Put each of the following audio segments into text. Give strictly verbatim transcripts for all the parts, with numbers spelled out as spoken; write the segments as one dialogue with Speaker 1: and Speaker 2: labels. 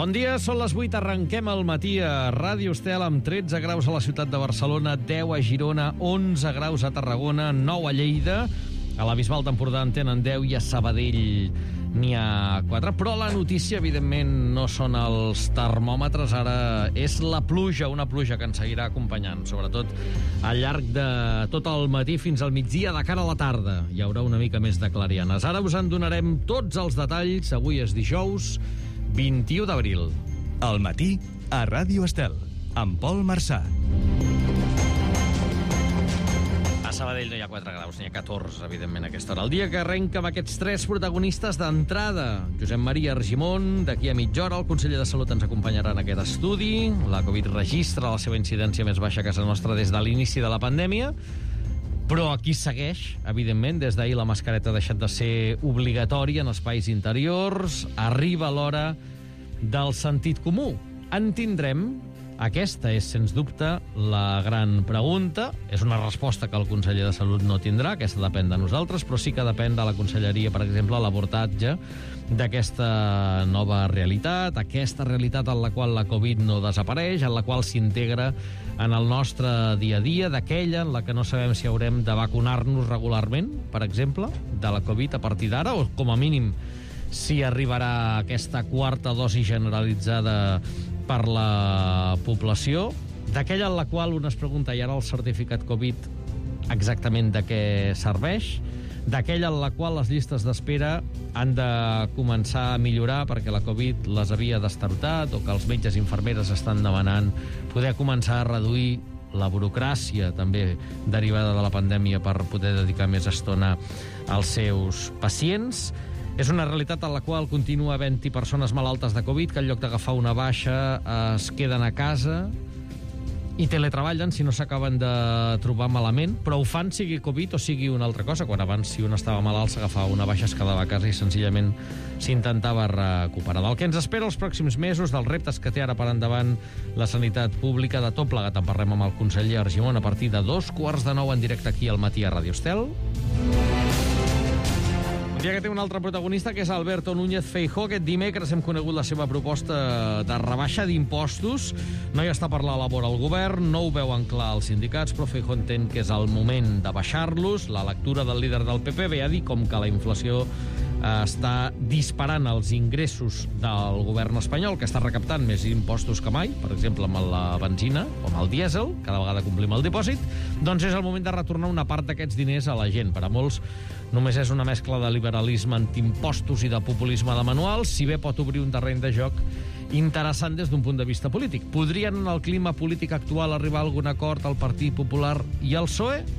Speaker 1: Bon dia, són les vuit, arrenquem al matí a Ràdio Estel amb tretze graus a la ciutat de Barcelona, deu a Girona, onze graus a Tarragona, nou a Lleida, a la Bisbal d'Empordà en tenen deu i a Sabadell n'hi ha quatre. Però la notícia, evidentment, no són els termòmetres, ara és la pluja, una pluja que ens seguirà acompanyant, sobretot al llarg de tot el matí fins al migdia, de cara a la tarda. Hi haurà una mica més de clarianes. Ara us en donarem tots els detalls. Avui és dijous, vint-i-u d'abril.
Speaker 2: Al matí, a Ràdio Estel, amb Pol Marçà.
Speaker 1: A Sabadell no hi ha quatre graus, n'hi ha catorze, evidentment, a aquesta hora. El dia que arrenca amb aquests tres protagonistes d'entrada. Josep Maria Argimon, d'aquí a mitja hora, el conseller de Salut ens acompanyarà en aquest estudi. La Covid registra la seva incidència més baixa a casa nostra des de l'inici de la pandèmia. Però aquí segueix, evidentment, des d'ahir la mascareta ha deixat de ser obligatòria en espais interiors. Arriba l'hora del sentit comú. En tindrem? Aquesta és, sens dubte, la gran pregunta. És una resposta que el conseller de Salut no tindrà, aquesta depèn de nosaltres, però sí que depèn de la conselleria, per exemple, l'abordatge d'aquesta nova realitat, aquesta realitat en la qual la Covid no desapareix, en la qual s'integra en el nostre dia a dia, d'aquella en la que no sabem si haurem de vacunar-nos regularment, per exemple, de la Covid a partir d'ara, o com a mínim si arribarà aquesta quarta dosi generalitzada per la població, d'aquella en la qual un es pregunta, i ara el certificat Covid exactament de què serveix, d'aquella en la qual les llistes d'espera han de començar a millorar perquè la Covid les havia destarotat, o que els metges i infermeres estan demanant poder començar a reduir la burocràcia també derivada de la pandèmia per poder dedicar més estona als seus pacients. És una realitat en la qual continua havent-hi persones malaltes de Covid que en lloc d'agafar una baixa es queden a casa i teletreballen si no s'acaben de trobar malament, però ho fan sigui Covid o sigui una altra cosa, quan abans si un estava malalt s'agafava una baixa, es quedava a casa i senzillament s'intentava recuperar. Del que ens espera els pròxims mesos, dels reptes que té ara per endavant la sanitat pública, de tot plegat en parlem amb el conseller Argimon a partir de dos quarts de nou en directe aquí al matí a Ràdio Estel. Un dia que té un altre protagonista, que és Alberto Núñez Feijóo. Aquest dimecres hem conegut la seva proposta de rebaixa d'impostos. No hi està per la labor al govern, no ho veuen clar els sindicats, però Feijóo entén que és el moment de baixar-los. La lectura del líder del P P ve a dir com que la inflació està disparant els ingressos del govern espanyol, que està recaptant més impostos que mai, per exemple amb la benzina o amb el dièsel, cada vegada complim el dipòsit, doncs és el moment de retornar una part d'aquests diners a la gent. Per a molts només és una mescla de liberalisme antiimpostos i de populisme de manual, si bé pot obrir un terreny de joc interessant des d'un punt de vista polític. Podrien, en el clima polític actual, arribar a algun acord al Partit Popular i al P S O E?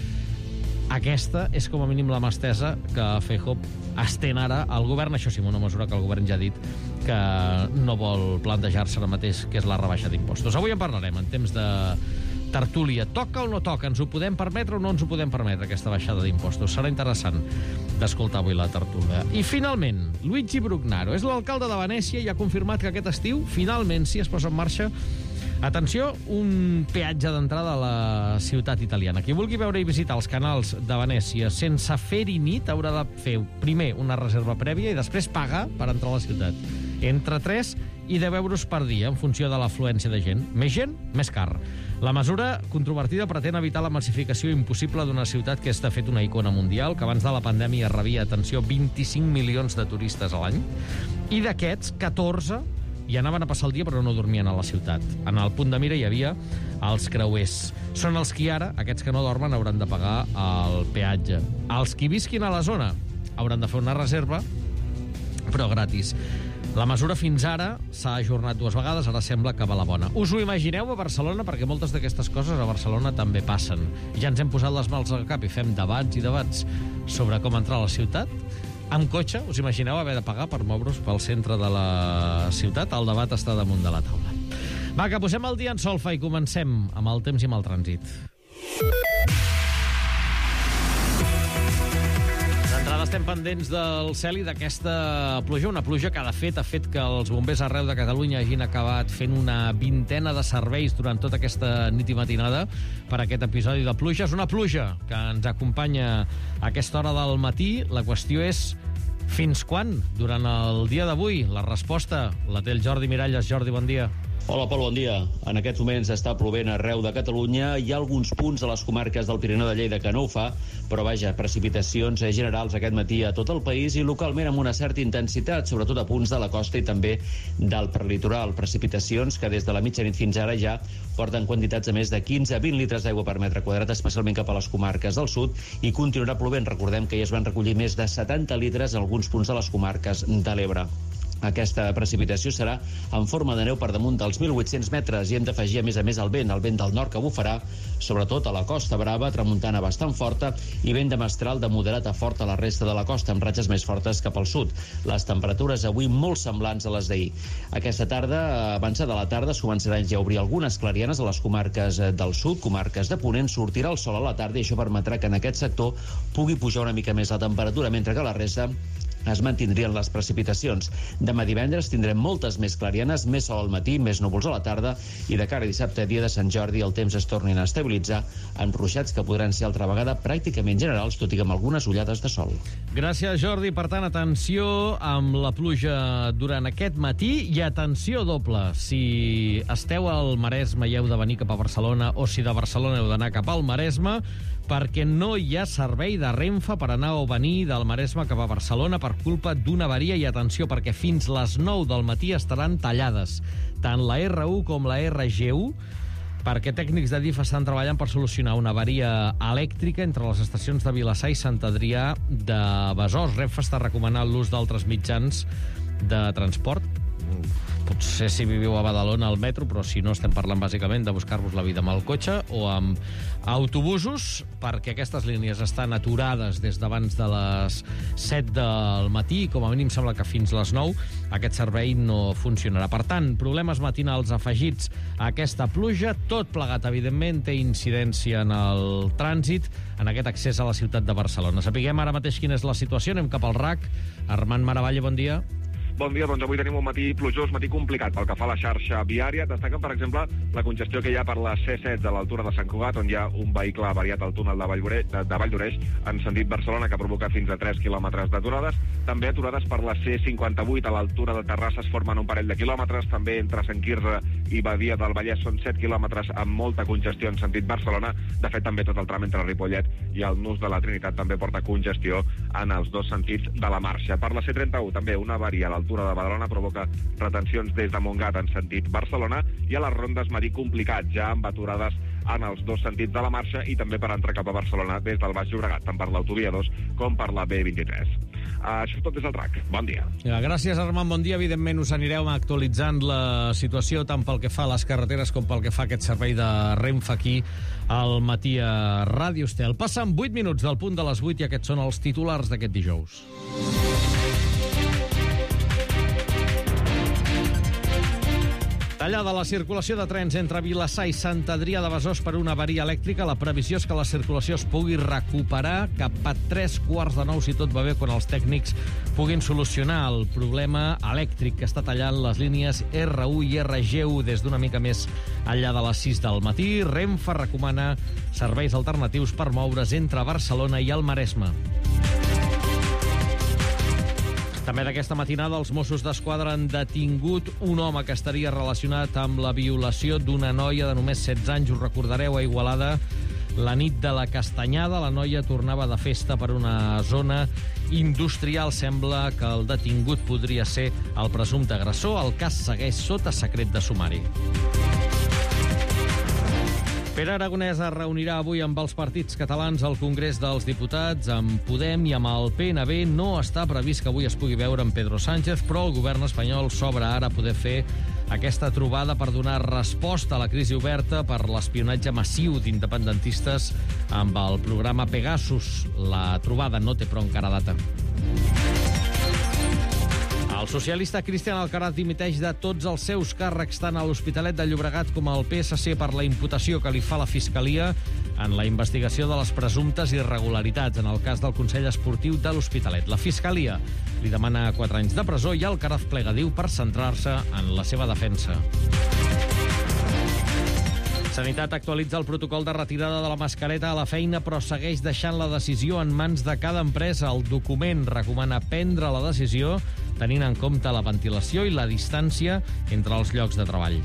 Speaker 1: Aquesta és com a mínim la mà estesa que Feijóo estén ara al govern, això sí, una mesura que el govern ja ha dit que no vol plantejar-se ara mateix, que és la rebaixa d'impostos. Avui en parlarem en temps de tertúlia. Toca o no toca? Ens ho podem permetre o no ens ho podem permetre, aquesta baixada d'impostos? Serà interessant d'escoltar avui la tertúlia. I finalment, Luigi Brugnaro és l'alcalde de Venècia i ha confirmat que aquest estiu, finalment, sí, es posa en marxa, atenció, un peatge d'entrada a la ciutat italiana. Qui vulgui veure i visitar els canals de Venècia sense fer-hi nit haurà de fer primer una reserva prèvia i després pagar per entrar a la ciutat. Entre tres i deu euros per dia, en funció de l'afluència de gent. Més gent, més car. La mesura controvertida pretén evitar la massificació impossible d'una ciutat que és, de fet, una icona mundial, que abans de la pandèmia rebia, atenció, vint-i-cinc milions de turistes a l'any, i d'aquests, catorze i anaven a passar el dia però no dormien a la ciutat. En el punt de mira hi havia els creuers. Són els qui ara, aquests que no dormen, hauran de pagar el peatge. Els qui visquin a la zona hauran de fer una reserva, però gratis. La mesura fins ara s'ha ajornat dues vegades, ara sembla que va la bona. Us ho imagineu a Barcelona? Perquè moltes d'aquestes coses a Barcelona també passen. Ja ens hem posat les mals al cap i fem debats i debats sobre com entrar a la ciutat. Amb cotxe, us imagineu haver de pagar per moure's pel centre de la ciutat? El debat està damunt de la taula. Va, que posem el dia en solfa i comencem amb el temps i amb el trànsit. D'entrada estem pendents del cel i d'aquesta pluja, una pluja que de fet ha fet que els bombers arreu de Catalunya hagin acabat fent una vintena de serveis durant tota aquesta nit i matinada per aquest episodi de pluja. És una pluja que ens acompanya a aquesta hora del matí. La qüestió és Fins quan? Durant el dia d'avui. La resposta la té el Jordi Miralles. Jordi, bon dia.
Speaker 3: Hola, Pol, bon dia. En aquests moments està plovent arreu de Catalunya. Hi ha alguns punts a les comarques del Pirineu de Lleida que no ho fa, però vaja, precipitacions generals aquest matí a tot el país i localment amb una certa intensitat, sobretot a punts de la costa i també del prelitoral. Precipitacions que des de la mitjanit fins ara ja porten quantitats de més de quinze a vint litres d'aigua per metre quadrat, especialment cap a les comarques del sud, i continuarà plovent. Recordem que ja es van recollir més de setanta litres a alguns punts de les comarques de l'Ebre. Aquesta precipitació serà en forma de neu per damunt dels mil vuit-cents metres i hem d'afegir, a més a més, el vent, el vent del nord que bufarà, sobretot a la Costa Brava, tramuntana bastant forta i vent de mestral de moderat a fort a la resta de la costa, amb ratxes més fortes cap al sud. Les temperatures avui molt semblants a les d'ahir. Aquesta tarda, avançada la tarda, es començaran ja a obrir algunes clarianes a les comarques del sud, comarques de Ponent, sortirà el sol a la tarda i això permetrà que en aquest sector pugui pujar una mica més la temperatura, mentre que la resta es mantindrien les precipitacions. Demà divendres tindrem moltes més clarianes, més sol al matí, més núvols a la tarda i de cara a dissabte, dia de Sant Jordi, el temps es tornin a estabilitzar amb ruixats que podran ser altra vegada pràcticament generals, tot i que amb algunes ullades de sol.
Speaker 1: Gràcies, Jordi. Per tant, atenció amb la pluja durant aquest matí i atenció doble. Si esteu al Maresme i heu de venir cap a Barcelona o si de Barcelona heu d'anar cap al Maresme, perquè no hi ha servei de Renfe per anar o venir del Maresme cap a Barcelona per culpa d'una avaria, i atenció, perquè fins les nou del matí estaran tallades tant la erre u com la erre ge u, perquè tècnics de D I F estan treballant per solucionar una avaria elèctrica entre les estacions de Vilassar i Sant Adrià de Besòs. Renfe està recomanant l'ús d'altres mitjans de transport. Potser si viviu a Badalona al metro, però si no estem parlant bàsicament de buscar-vos la vida amb el cotxe o amb autobusos, perquè aquestes línies estan aturades des d'abans de les set del matí i com a mínim sembla que fins les nou aquest servei no funcionarà. Per tant, problemes matinals afegits a aquesta pluja, tot plegat, evidentment, té incidència en el trànsit, en aquest accés a la ciutat de Barcelona. Sapiguem ara mateix quina és la situació, anem cap al R A C. Armand Maravalle, bon dia.
Speaker 4: Bon dia, doncs avui tenim un matí plujós, matí complicat pel que fa a la xarxa viària. Destaquen, per exemple, la congestió que hi ha per la ce setze a l'altura de Sant Cugat, on hi ha un vehicle avariat al túnel de Valldoreix, de, de Valldoreix en sentit Barcelona, que provoca fins a tres quilòmetres d'aturades. També aturades per la ce cinquanta-vuit a l'altura de Terrassa, es formen un parell de quilòmetres. També entre Sant Quirze i Badia del Vallès són set quilòmetres amb molta congestió en sentit Barcelona. De fet, també tot el tram entre Ripollet i el Nus de la Trinitat també porta congestió en els dos sentits de la marxa. Per la ce trenta-u, també una avaria a l'altura de Badalona provoca retencions des de Montgat en sentit Barcelona i a les rondes matí complicat, ja amb aturades en els dos sentits de la marxa i també per entrar cap a Barcelona des del Baix Llobregat, tant per l'autovia dos com per la be vint-i-tres. Uh, això és tot des del R A C. Bon dia.
Speaker 1: Ja, gràcies, Armand. Bon dia. Evidentment us anireu actualitzant la situació tant pel que fa a les carreteres com pel que fa a aquest servei de Renfe aquí al matí a Ràdio Estel. Passen vuit minuts del punt de les vuit i aquests són els titulars d'aquest dijous. Tallada la circulació de trens entre Vilassar i Sant Adrià de Besòs per una avaria elèctrica. La previsió és que la circulació es pugui recuperar cap a tres quarts de nou, si tot va bé, quan els tècnics puguin solucionar el problema elèctric que està tallant les línies erre u i erre ge u des d'una mica més enllà de les sis del matí. Renfe recomana serveis alternatius per moure's entre Barcelona i el Maresme. També d'aquesta matinada els Mossos d'Esquadra han detingut un home que estaria relacionat amb la violació d'una noia de només setze anys. Us recordareu, a Igualada, la nit de la Castanyada, la noia tornava de festa per una zona industrial. Sembla que el detingut podria ser el presumpte agressor. El cas segueix sota secret de sumari. Pere Aragonès es reunirà avui amb els partits catalans al Congrés dels Diputats, amb Podem i amb el pe ene be. No està previst que avui es pugui veure amb Pedro Sánchez, però el govern espanyol s'obre ara a poder fer aquesta trobada per donar resposta a la crisi oberta per l'espionatge massiu d'independentistes amb el programa Pegasus. La trobada no té, però, encara data. El socialista Cristian Alcaraz dimiteix de tots els seus càrrecs, tant a l'Hospitalet de Llobregat com al pe esse ce, per la imputació que li fa la Fiscalia en la investigació de les presumptes irregularitats en el cas del Consell Esportiu de l'Hospitalet. La Fiscalia li demana quatre anys de presó i Alcaraz plega, diu, per centrar-se en la seva defensa. Sanitat actualitza el protocol de retirada de la mascareta a la feina, però segueix deixant la decisió en mans de cada empresa. El document recomana prendre la decisió tenint en compte la ventilació i la distància entre els llocs de treball.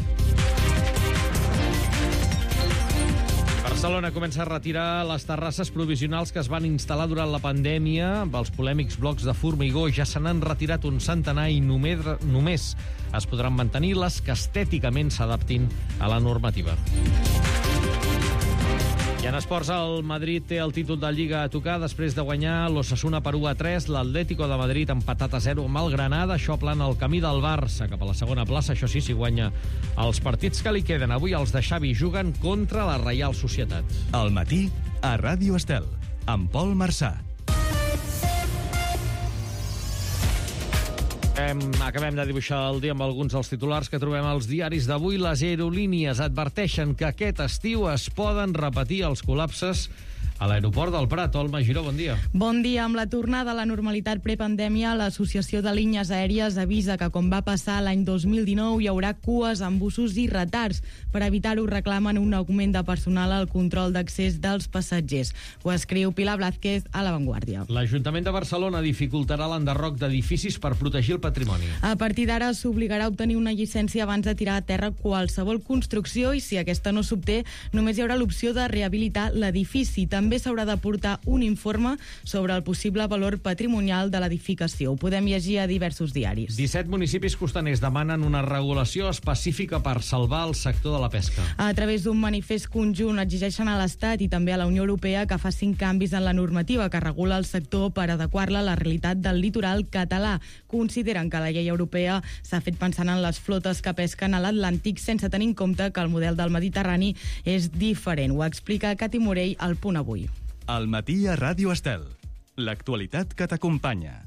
Speaker 1: Barcelona comença a retirar les terrasses provisionals que es van instal·lar durant la pandèmia. Amb els polèmics blocs de formigó ja se n'han retirat un centenar i només, només es podran mantenir les que estèticament s'adaptin a la normativa. I en esports, el Madrid té el títol de Lliga a tocar després de guanyar l'Osasuna per u a tres. L'Atlético de Madrid empatat a zero amb el Granada. Això aplana el camí del Barça cap a la segona plaça. Això sí, si guanya els partits que li queden. Avui els de Xavi juguen contra la Reial Societat.
Speaker 2: Al matí, a Ràdio Estel, amb Pol Marsà.
Speaker 1: Acabem de dibuixar el dia amb alguns dels titulars que trobem als diaris d'avui. Les aerolínies adverteixen que aquest estiu es poden repetir els col·lapses a l'aeroport del Prat. Olma Giró, bon dia.
Speaker 5: Bon dia. Amb la tornada a la normalitat prepandèmia, l'Associació de Línies Aèries avisa que, com va passar l'any dos mil dinou, hi haurà cues amb busos i retards. Per evitar-ho, reclamen un augment de personal al control d'accés dels passatgers. Ho escriu Pilar Blázquez a La Vanguardia.
Speaker 1: L'Ajuntament de Barcelona dificultarà l'enderroc d'edificis per protegir el patrimoni.
Speaker 5: A partir d'ara s'obligarà a obtenir una llicència abans de tirar a terra qualsevol construcció i, si aquesta no s'obté, només hi haurà l'opció de rehabilitar l'edifici. També També s'haurà de portar un informe sobre el possible valor patrimonial de l'edificació. Ho podem llegir a diversos diaris.
Speaker 1: disset municipis costaners demanen una regulació específica per salvar el sector de la pesca.
Speaker 5: A través d'un manifest conjunt exigeixen a l'Estat i també a la Unió Europea que facin canvis en la normativa que regula el sector per adequar-la a la realitat del litoral català. Consideren que la llei europea s'ha fet pensant en les flotes que pesquen a l'Atlàntic sense tenir en compte que el model del Mediterrani és diferent. Ho explica Cati Morell al Punt Avui.
Speaker 2: Al matí a Ràdio Estel. L'actualitat que t'acompanya.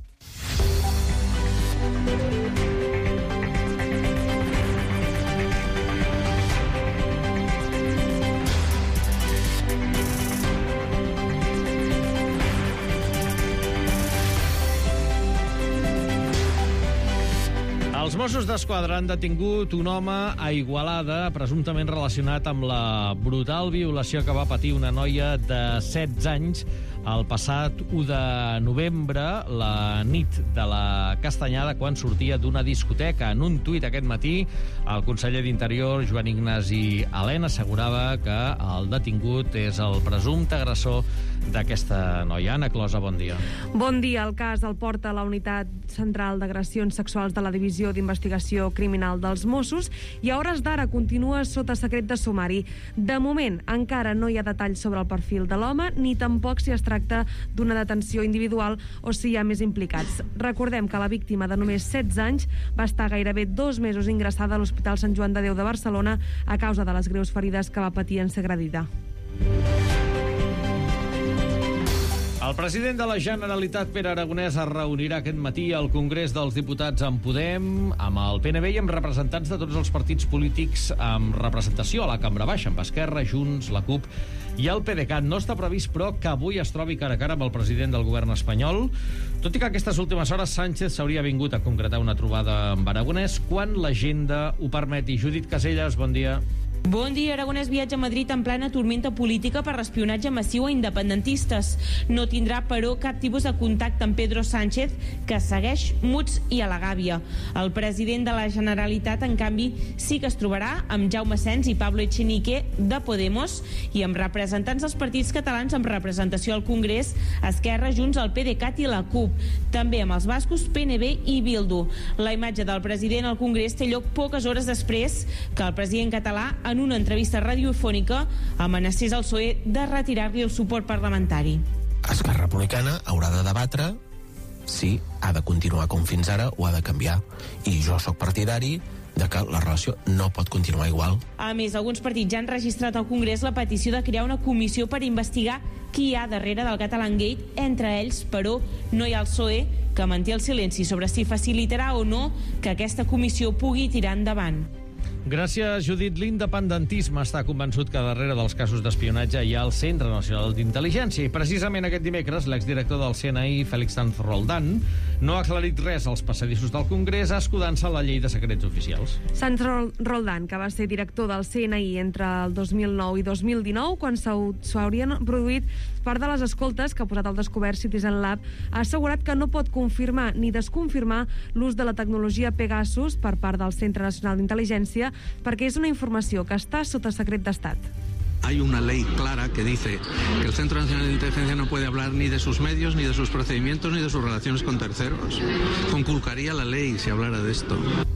Speaker 1: Els Mossos d'Esquadra han detingut un home a Igualada presumptament relacionat amb la brutal violació que va patir una noia de setze anys el passat u de novembre, la nit de la Castanyada, quan sortia d'una discoteca. En un tuit aquest matí, el conseller d'Interior, Joan Ignasi Alén, assegurava que el detingut és el presumpte agressor d'aquesta noia. Anna Closa, bon dia.
Speaker 6: Bon dia. El cas el porta la Unitat Central d'Agressions Sexuals de la Divisió d'Investigació Criminal dels Mossos i a hores d'ara continua sota secret de sumari. De moment, encara no hi ha detalls sobre el perfil de l'home, ni tampoc si es tracta d'una detenció individual o si hi ha més implicats. Recordem que la víctima, de només setze anys, va estar gairebé dos mesos ingressada a l'Hospital Sant Joan de Déu de Barcelona a causa de les greus ferides que va patir en ser agredida.
Speaker 1: El president de la Generalitat, Pere Aragonès, es reunirà aquest matí al Congrés dels Diputats amb Podem, amb el P N B i amb representants de tots els partits polítics amb representació a la Cambra Baixa, amb Esquerra, Junts, la CUP i el PDeCAT. No està previst, però, que avui es trobi cara a cara amb el president del govern espanyol, tot i que aquestes últimes hores Sánchez s'hauria vingut a concretar una trobada amb Aragonès quan l'agenda ho permeti. Judit Caselles, bon dia.
Speaker 7: Bon dia. Aragonès viatja a Madrid en plena tormenta política per espionatge massiu a independentistes. No tindrà, però, cap tipus de contacte amb Pedro Sánchez, que segueix muts i a la gàbia. El president de la Generalitat, en canvi, sí que es trobarà amb Jaume Sens i Pablo Echenique de Podemos i amb representants dels partits catalans amb representació al Congrés, Esquerra, Junts, el PDeCAT i la CUP. També amb els bascos, P N B i Bildu. La imatge del president al Congrés té lloc poques hores després que el president català, en una entrevista radiofònica, amenacés al P S O E de retirar-li el suport parlamentari.
Speaker 8: Esquerra Republicana haurà de debatre si ha de continuar com fins ara o ha de canviar. I jo sóc partidari de que la relació no pot continuar igual.
Speaker 7: A més, alguns partits ja han registrat al Congrés la petició de crear una comissió per investigar qui hi ha darrere del Catalangate. Entre ells, però, no hi ha el P S O E, que manté el silenci sobre si facilitarà o no que aquesta comissió pugui tirar endavant.
Speaker 1: Gràcies, Judit. L'independentisme està convençut que darrere dels casos d'espionatge hi ha el Centre Nacional d'Intel·ligència. I precisament aquest dimecres, l'exdirector del C N I, Félix Sanz Roldán, no ha aclarit res als passadissos del Congrés, escudant-se en la llei de secrets oficials.
Speaker 6: Sanz Roldán, que va ser director del C N I entre el dos mil nou i dos mil dinou, quan s'haurien produït part de les escoltes que ha posat al descobert Citizen Lab, ha assegurat que no pot confirmar ni desconfirmar l'ús de la tecnologia Pegasus per part del Centre Nacional d'Intel·ligència, perquè és una informació que està sota secret d'estat.
Speaker 9: Hay una ley clara que dice que el Centro Nacional de Inteligencia no puede hablar ni de sus medios, ni de sus procedimientos, ni de sus relaciones con terceros. Conculcaría la ley si hablara de esto.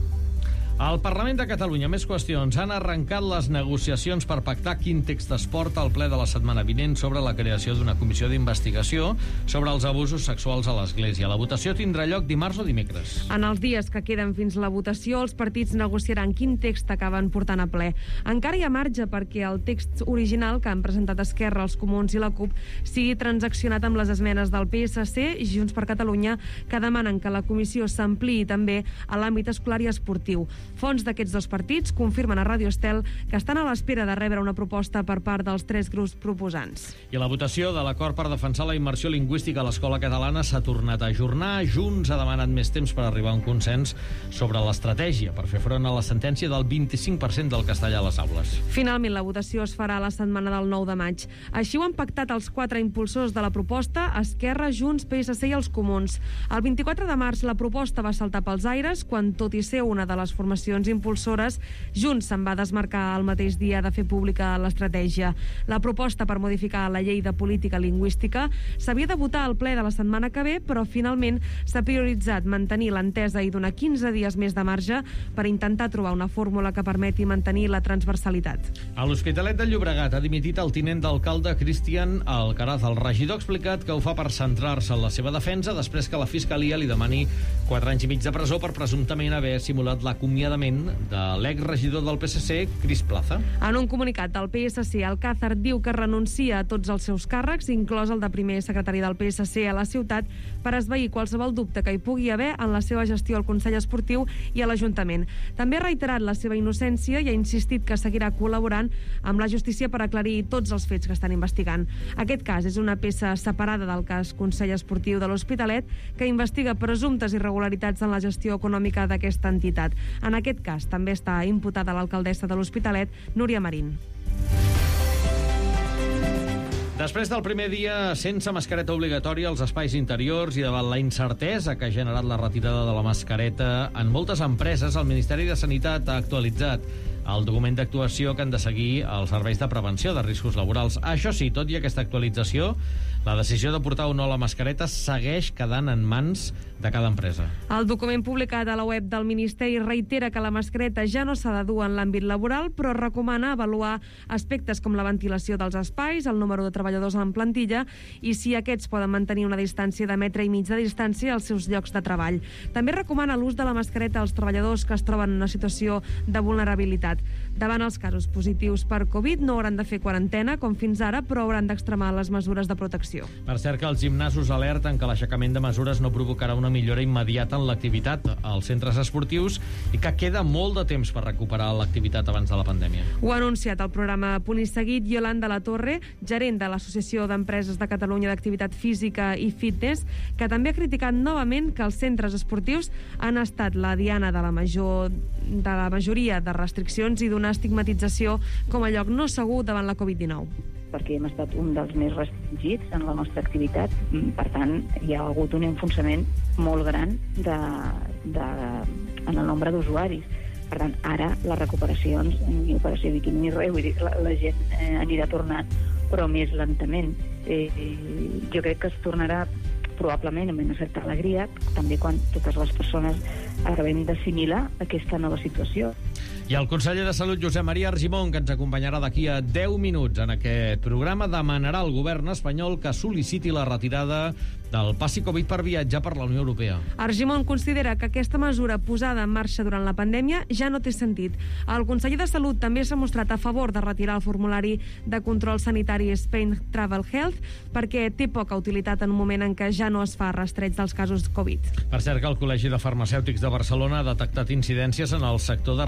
Speaker 1: Al Parlament de Catalunya, més qüestions. Han arrencat les negociacions per pactar quin text es porta al ple de la setmana vinent sobre la creació d'una comissió d'investigació sobre els abusos sexuals a l'Església. La votació tindrà lloc dimarts o dimecres.
Speaker 6: En els dies que queden fins la votació, els partits negociaran quin text acaben portant a ple. Encara hi ha marge perquè el text original que han presentat Esquerra, els Comuns i la CUP sigui transaccionat amb les esmenes del P S C i Junts per Catalunya, que demanen que la comissió s'ampliï també a l'àmbit escolar i esportiu. Fonts d'aquests dos partits confirmen a Ràdio Estel que estan a l'espera de rebre una proposta per part dels tres grups proposants.
Speaker 1: I la votació de l'acord per defensar la immersió lingüística a l'escola catalana s'ha tornat a ajornar. Junts ha demanat més temps per arribar a un consens sobre l'estratègia per fer front a la sentència del vint-i-cinc per cent del castellà a les aules.
Speaker 6: Finalment, la votació es farà la setmana del nou de maig. Així ho han pactat els quatre impulsors de la proposta, Esquerra, Junts, P S C i els Comuns. El vint-i-quatre de març la proposta va saltar pels aires quan, tot i ser una de les formacions impulsores, Junts se'n va desmarcar el mateix dia de fer pública l'estratègia. La proposta per modificar la llei de política lingüística s'havia de votar al ple de la setmana que ve, però finalment s'ha prioritzat mantenir l'entesa i donar quinze dies més de marge per intentar trobar una fórmula que permeti mantenir la transversalitat.
Speaker 1: A l'Hospitalet de Llobregat ha dimitit el tinent d'alcalde Cristian Alcaraz. El regidor ha explicat que ho fa per centrar-se en la seva defensa després que la Fiscalia li demani quatre anys i mig de presó per presumptament haver simulat l'acomiadament de l'exregidor del P S C, Cris Plaza.
Speaker 6: En un comunicat del P S C, Alcázar diu que renuncia a tots els seus càrrecs, inclòs el de primer secretari del P S C a la ciutat, per esvair qualsevol dubte que hi pugui haver en la seva gestió al Consell Esportiu i a l'Ajuntament. També ha reiterat la seva innocència i ha insistit que seguirà col·laborant amb la justícia per aclarir tots els fets que estan investigant. Aquest cas és una peça separada del cas Consell Esportiu de l'Hospitalet, que investiga presumptes irregularitats en la gestió econòmica d'aquesta entitat. En aquest cas també està imputada l'alcaldessa de l'Hospitalet, Núria Marín.
Speaker 1: Després del primer dia sense mascareta obligatòria als espais interiors i davant la incertesa que ha generat la retirada de la mascareta en moltes empreses, el Ministeri de Sanitat ha actualitzat el document d'actuació que han de seguir els serveis de prevenció de riscos laborals. Això sí, tot i aquesta actualització, la decisió de portar o no la mascareta segueix quedant en mans de cada empresa.
Speaker 6: El document publicat a la web del Ministeri reitera que la mascareta ja no s'ha de dur en l'àmbit laboral, però recomana avaluar aspectes com la ventilació dels espais, el número de treballadors en plantilla i si aquests poden mantenir una distància de metre i mig de distància als seus llocs de treball. També recomana l'ús de la mascareta als treballadors que es troben en una situació de vulnerabilitat. Davant els casos positius per Covid no hauran de fer quarantena, com fins ara, però hauran d'extremar les mesures de protecció.
Speaker 1: Per cert, que els gimnasos alerten que l'aixecament de mesures no provocarà una millora immediata en l'activitat als centres esportius i que queda molt de temps per recuperar l'activitat abans de la pandèmia.
Speaker 6: Ho ha anunciat el programa Punt i Seguit Yolanda Latorre, gerent de l'Associació d'Empreses de Catalunya d'Activitat Física i Fitness, que també ha criticat novament que els centres esportius han estat la diana de la, major, de la majoria de restriccions i d'una estigmatització com a lloc no segur davant la Covid dinou.
Speaker 10: Perquè hem estat un dels més restringits en la nostra activitat. Per tant, hi ha hagut un enfonsament molt gran de, de, en el nombre d'usuaris. Per tant, ara les recuperacions, ni operació biquini ni res, vull dir, la, la gent eh, anirà tornant, però més lentament. Eh, jo crec que es tornarà probablement amb una certa alegria, també quan totes les persones acabem d'assimilar aquesta nova situació.
Speaker 1: I el conseller de Salut, Josep Maria Argimon, que ens acompanyarà d'aquí a deu minuts en aquest programa, demanarà al govern espanyol que sol·liciti la retirada del passi Covid per viatjar per la Unió Europea.
Speaker 6: Argimon considera que aquesta mesura posada en marxa durant la pandèmia ja no té sentit. El conseller de Salut també s'ha mostrat a favor de retirar el formulari de control sanitari Spain Travel Health perquè té poca utilitat en un moment en què ja no es fa rastreig dels casos Covid.
Speaker 1: Per cert, que el Col·legi de Farmacèutics de Barcelona ha detectat incidències en el sector de recepta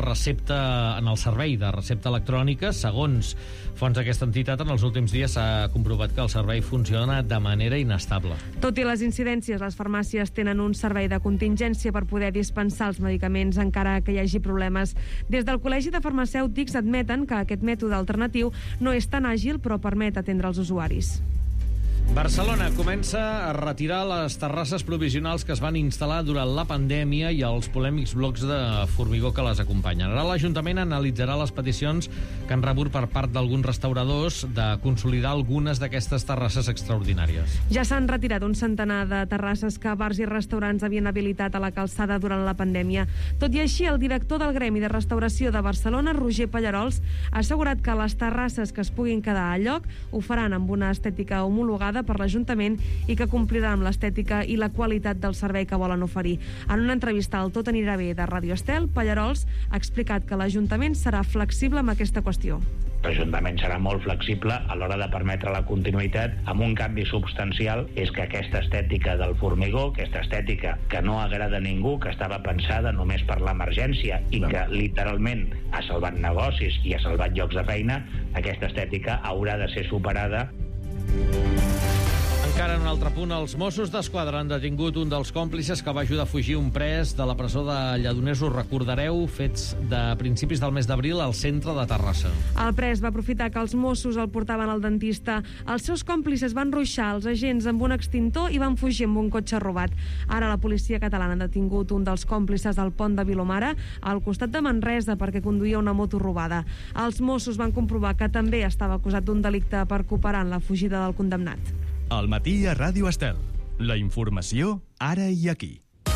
Speaker 1: recepta, en el servei de recepta electrònica. Segons fonts d'aquesta entitat, en els últims dies s'ha comprovat que el servei funciona de manera inestable.
Speaker 6: Tot i les incidències, les farmàcies tenen un servei de contingència per poder dispensar els medicaments encara que hi hagi problemes. Des del Col·legi de Farmacèutics admeten que aquest mètode alternatiu no és tan àgil, però permet atendre els usuaris.
Speaker 1: Barcelona comença a retirar les terrasses provisionals que es van instal·lar durant la pandèmia i els polèmics blocs de formigó que les acompanyen. Ara l'Ajuntament analitzarà les peticions que han rebut per part d'alguns restauradors de consolidar algunes d'aquestes terrasses extraordinàries.
Speaker 6: Ja s'han retirat un centenar de terrasses que bars i restaurants havien habilitat a la calçada durant la pandèmia. Tot i així, el director del Gremi de Restauració de Barcelona, Roger Pallarols, ha assegurat que les terrasses que es puguin quedar a lloc ho faran amb una estètica homologada per l'Ajuntament i que compliran amb l'estètica i la qualitat del servei que volen oferir. En una entrevista al Tot anirà bé de Ràdio Estel, Pallarols ha explicat que l'Ajuntament serà flexible amb aquesta qüestió.
Speaker 11: L'Ajuntament serà molt flexible a l'hora de permetre la continuïtat amb un canvi substancial, és que aquesta estètica del formigó, aquesta estètica que no agrada a ningú, que estava pensada només per l'emergència i que literalment ha salvat negocis i ha salvat llocs de feina, aquesta estètica haurà de ser superada.
Speaker 1: Encara en un altre punt, els Mossos d'Esquadra han detingut un dels còmplices que va ajudar a fugir un pres de la presó de Lledoners. Us recordareu, fets de principis del mes d'abril al centre de Terrassa.
Speaker 6: El pres va aprofitar que els Mossos el portaven al dentista. Els seus còmplices van ruixar els agents amb un extintor i van fugir amb un cotxe robat. Ara la policia catalana ha detingut un dels còmplices al pont de Vilomara, al costat de Manresa, perquè conduïa una moto robada. Els Mossos van comprovar que també estava acusat d'un delicte per cooperar en la fugida del condemnat.
Speaker 2: Al matí a Ràdio Estel. La informació ara i aquí.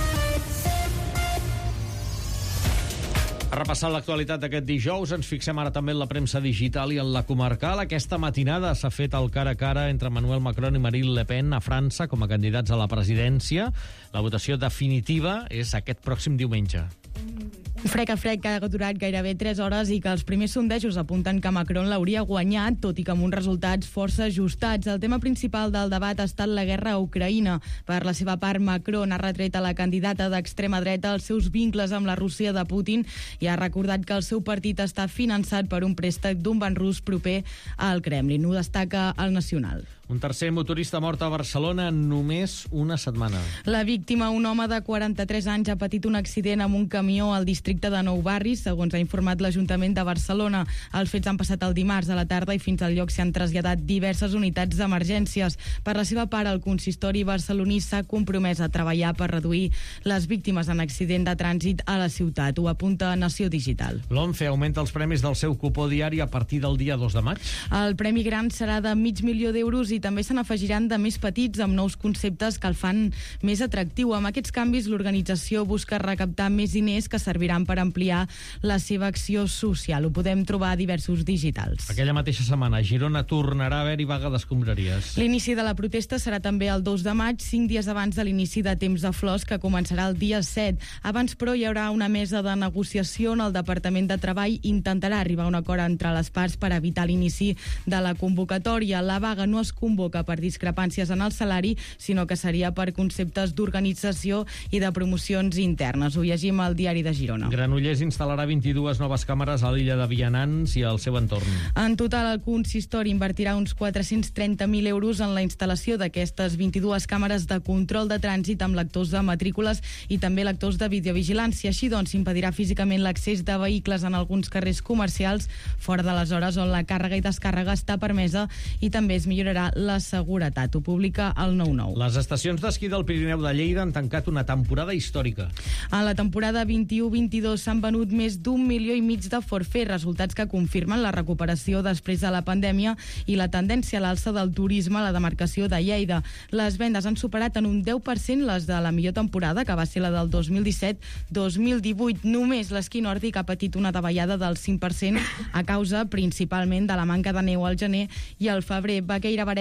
Speaker 1: A repassar l'actualitat d'aquest dijous, ens fixem ara també en la premsa digital i en la comarcal. Aquesta matinada s'ha fet el cara a cara entre Emmanuel Macron i Marine Le Pen a França com a candidats a la presidència. La votació definitiva és aquest pròxim diumenge.
Speaker 5: Frec a frec que ha durat gairebé tres hores i que els primers sondejos apunten que Macron l'hauria guanyat, tot i que amb uns resultats força ajustats. El tema principal del debat ha estat la guerra a Ucraïna. Per la seva part, Macron ha retret a la candidata d'extrema dreta els seus vincles amb la Rússia de Putin i ha recordat que el seu partit està finançat per un préstec d'un banc rus proper al Kremlin. Ho destaca el Nacional.
Speaker 1: Un tercer motorista mort a Barcelona en només una setmana.
Speaker 5: La víctima, un home de quaranta-tres anys, ha patit un accident amb un camió al districte de Nou Barris, segons ha informat l'Ajuntament de Barcelona. Els fets han passat el dimarts a la tarda i fins al lloc s'han traslladat diverses unitats d'emergències. Per la seva part, el consistori barceloní s'ha compromès a treballar per reduir les víctimes en accident de trànsit a la ciutat. Ho apunta Nació Digital.
Speaker 1: L'ONCE augmenta els premis del seu cupó diari a partir del dia dos de maig.
Speaker 5: El premi gran serà de mig milió d'euros i també se n'afegiran de més petits amb nous conceptes que el fan més atractiu. Amb aquests canvis, l'organització busca recaptar més diners que serviran per ampliar la seva acció social. Ho podem trobar a diversos digitals.
Speaker 1: Aquella mateixa setmana, a Girona tornarà a haver-hi vaga d'escombraries.
Speaker 5: L'inici de la protesta serà també el dos de maig, cinc dies abans de l'inici de Temps de Flors, que començarà el dia set. Abans, però, hi haurà una mesa de negociació on el Departament de Treball intentarà arribar a un acord entre les parts per evitar l'inici de la convocatòria. La vaga no es convoca per discrepàncies en el salari, sinó que seria per conceptes d'organització i de promocions internes. Ho llegim al Diari de Girona.
Speaker 1: Granollers instal·larà vint-i-dues noves càmeres a l'illa de Vianants i al seu entorn.
Speaker 5: En total, el consistori invertirà uns quatre-cents trenta mil euros en la instal·lació d'aquestes vint-i-dues càmeres de control de trànsit amb lectors de matrícules i també lectors de videovigilància. Així doncs, s'impedirà físicament l'accés de vehicles en alguns carrers comercials fora de les hores on la càrrega i descàrrega està permesa i també es millorarà la seguretat. Ho publica el nou nou.
Speaker 1: Les estacions d'esquí del Pirineu de Lleida han tancat una temporada històrica.
Speaker 5: En la temporada vint-i-u vint-i-dos s'han venut més d'un milió i mig de forfers, resultats que confirmen la recuperació després de la pandèmia i la tendència a l'alça del turisme a la demarcació de Lleida. Les vendes han superat en un deu per cent les de la millor temporada, que va ser la del dos mil disset dos mil divuit. Només l'esquí nòrdic ha patit una davallada del cinc per cent a causa principalment de la manca de neu al gener i al febrer. Vaqueira Varela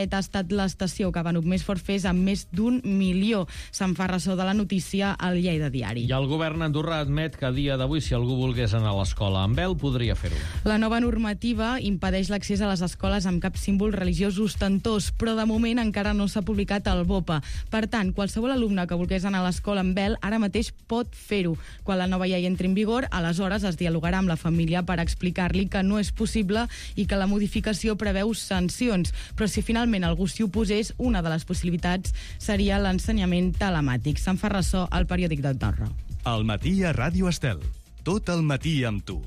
Speaker 5: Nazaret ha estat l'estació que ha venut més forfers amb més d'un milió. Se'n fa ressò de la notícia al Lleida Diari.
Speaker 1: I el govern andorrà admet que a dia d'avui, si algú volgués anar a l'escola amb vel, podria fer-ho.
Speaker 5: La nova normativa impedeix l'accés a les escoles amb cap símbol religiós ostentós, però de moment encara no s'ha publicat el BOPA. Per tant, qualsevol alumne que volgués anar a l'escola amb vel ara mateix pot fer-ho. Quan la nova llei entri en vigor, aleshores es dialogarà amb la família per explicar-li que no és possible i que la modificació preveu sancions. Però si finalment algú s'hi oposés, una de les possibilitats seria l'ensenyament telemàtic. Se'n fa ressò al periòdic d'Andorra.
Speaker 2: Al matí a Ràdio Estel. Tot el matí amb tu.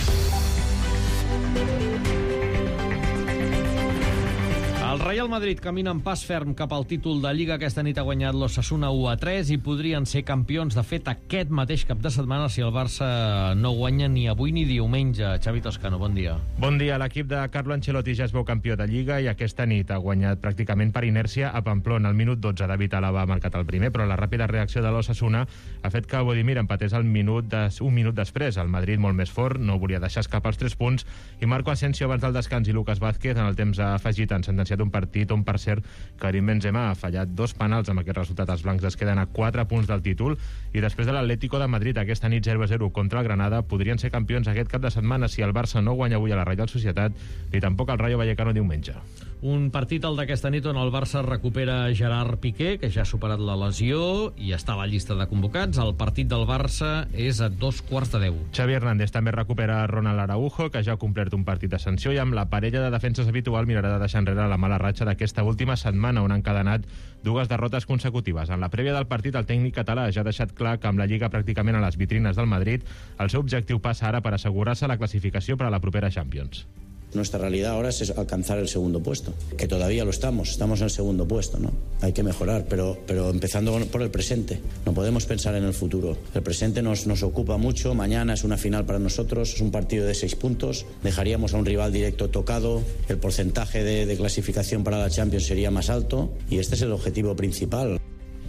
Speaker 1: El Real Madrid camina en pas ferm cap al títol de Lliga. Aquesta nit ha guanyat l'Osasuna u a tres i podrien ser campions, de fet, aquest mateix cap de setmana si el Barça no guanya ni avui ni diumenge. Xavi Toscano, bon dia.
Speaker 12: Bon dia. L'equip de Carlo Ancelotti ja es veu campió de Lliga i aquesta nit ha guanyat pràcticament per inèrcia a Pamplona. Al minut dotze David Alaba ha marcat el primer, però la ràpida reacció de l'Osasuna ha fet que Bodimir empatés el minut des, un minut després. El Madrid, molt més fort, no volia deixar escapar els tres punts i Marco Asensio abans del descans i Lucas Vázquez en el temps afegit han sentenciat un partit on, per cert, Karim Benzema ha fallat dos penals. Amb aquest resultat els blancs es queden a quatre punts del títol i després de l'Atlético de Madrid aquesta nit zero a zero contra el Granada podrien ser campions aquest cap de setmana si el Barça no guanya avui a la Reial Societat ni tampoc el Rayo Vallecano diumenge.
Speaker 1: Un partit, el d'aquesta nit, on el Barça recupera Gerard Piqué, que ja ha superat la lesió i està a la llista de convocats. El partit del Barça és a dos quarts de deu.
Speaker 12: Xavi Hernández també recupera Ronald Araujo, que ja ha complert un partit de sanció i amb la parella de defenses habitual mirarà de deixar enrere la mala ratxa d'aquesta última setmana, on han encadenat dues derrotes consecutives. En la prèvia del partit, el tècnic català ja ha deixat clar que amb la Lliga pràcticament a les vitrines del Madrid, el seu objectiu passa ara per assegurar-se la classificació per a la propera Champions.
Speaker 13: Nuestra realidad ahora es alcanzar el segundo puesto, que todavía lo estamos, estamos en el segundo puesto, ¿no? Hay que mejorar, pero, pero empezando por el presente. No podemos pensar en el futuro. El presente nos, nos ocupa mucho, mañana es una final para nosotros, es un partido de seis puntos, dejaríamos a un rival directo tocado, el porcentaje de, de clasificación para la Champions sería más alto y este es el objetivo principal.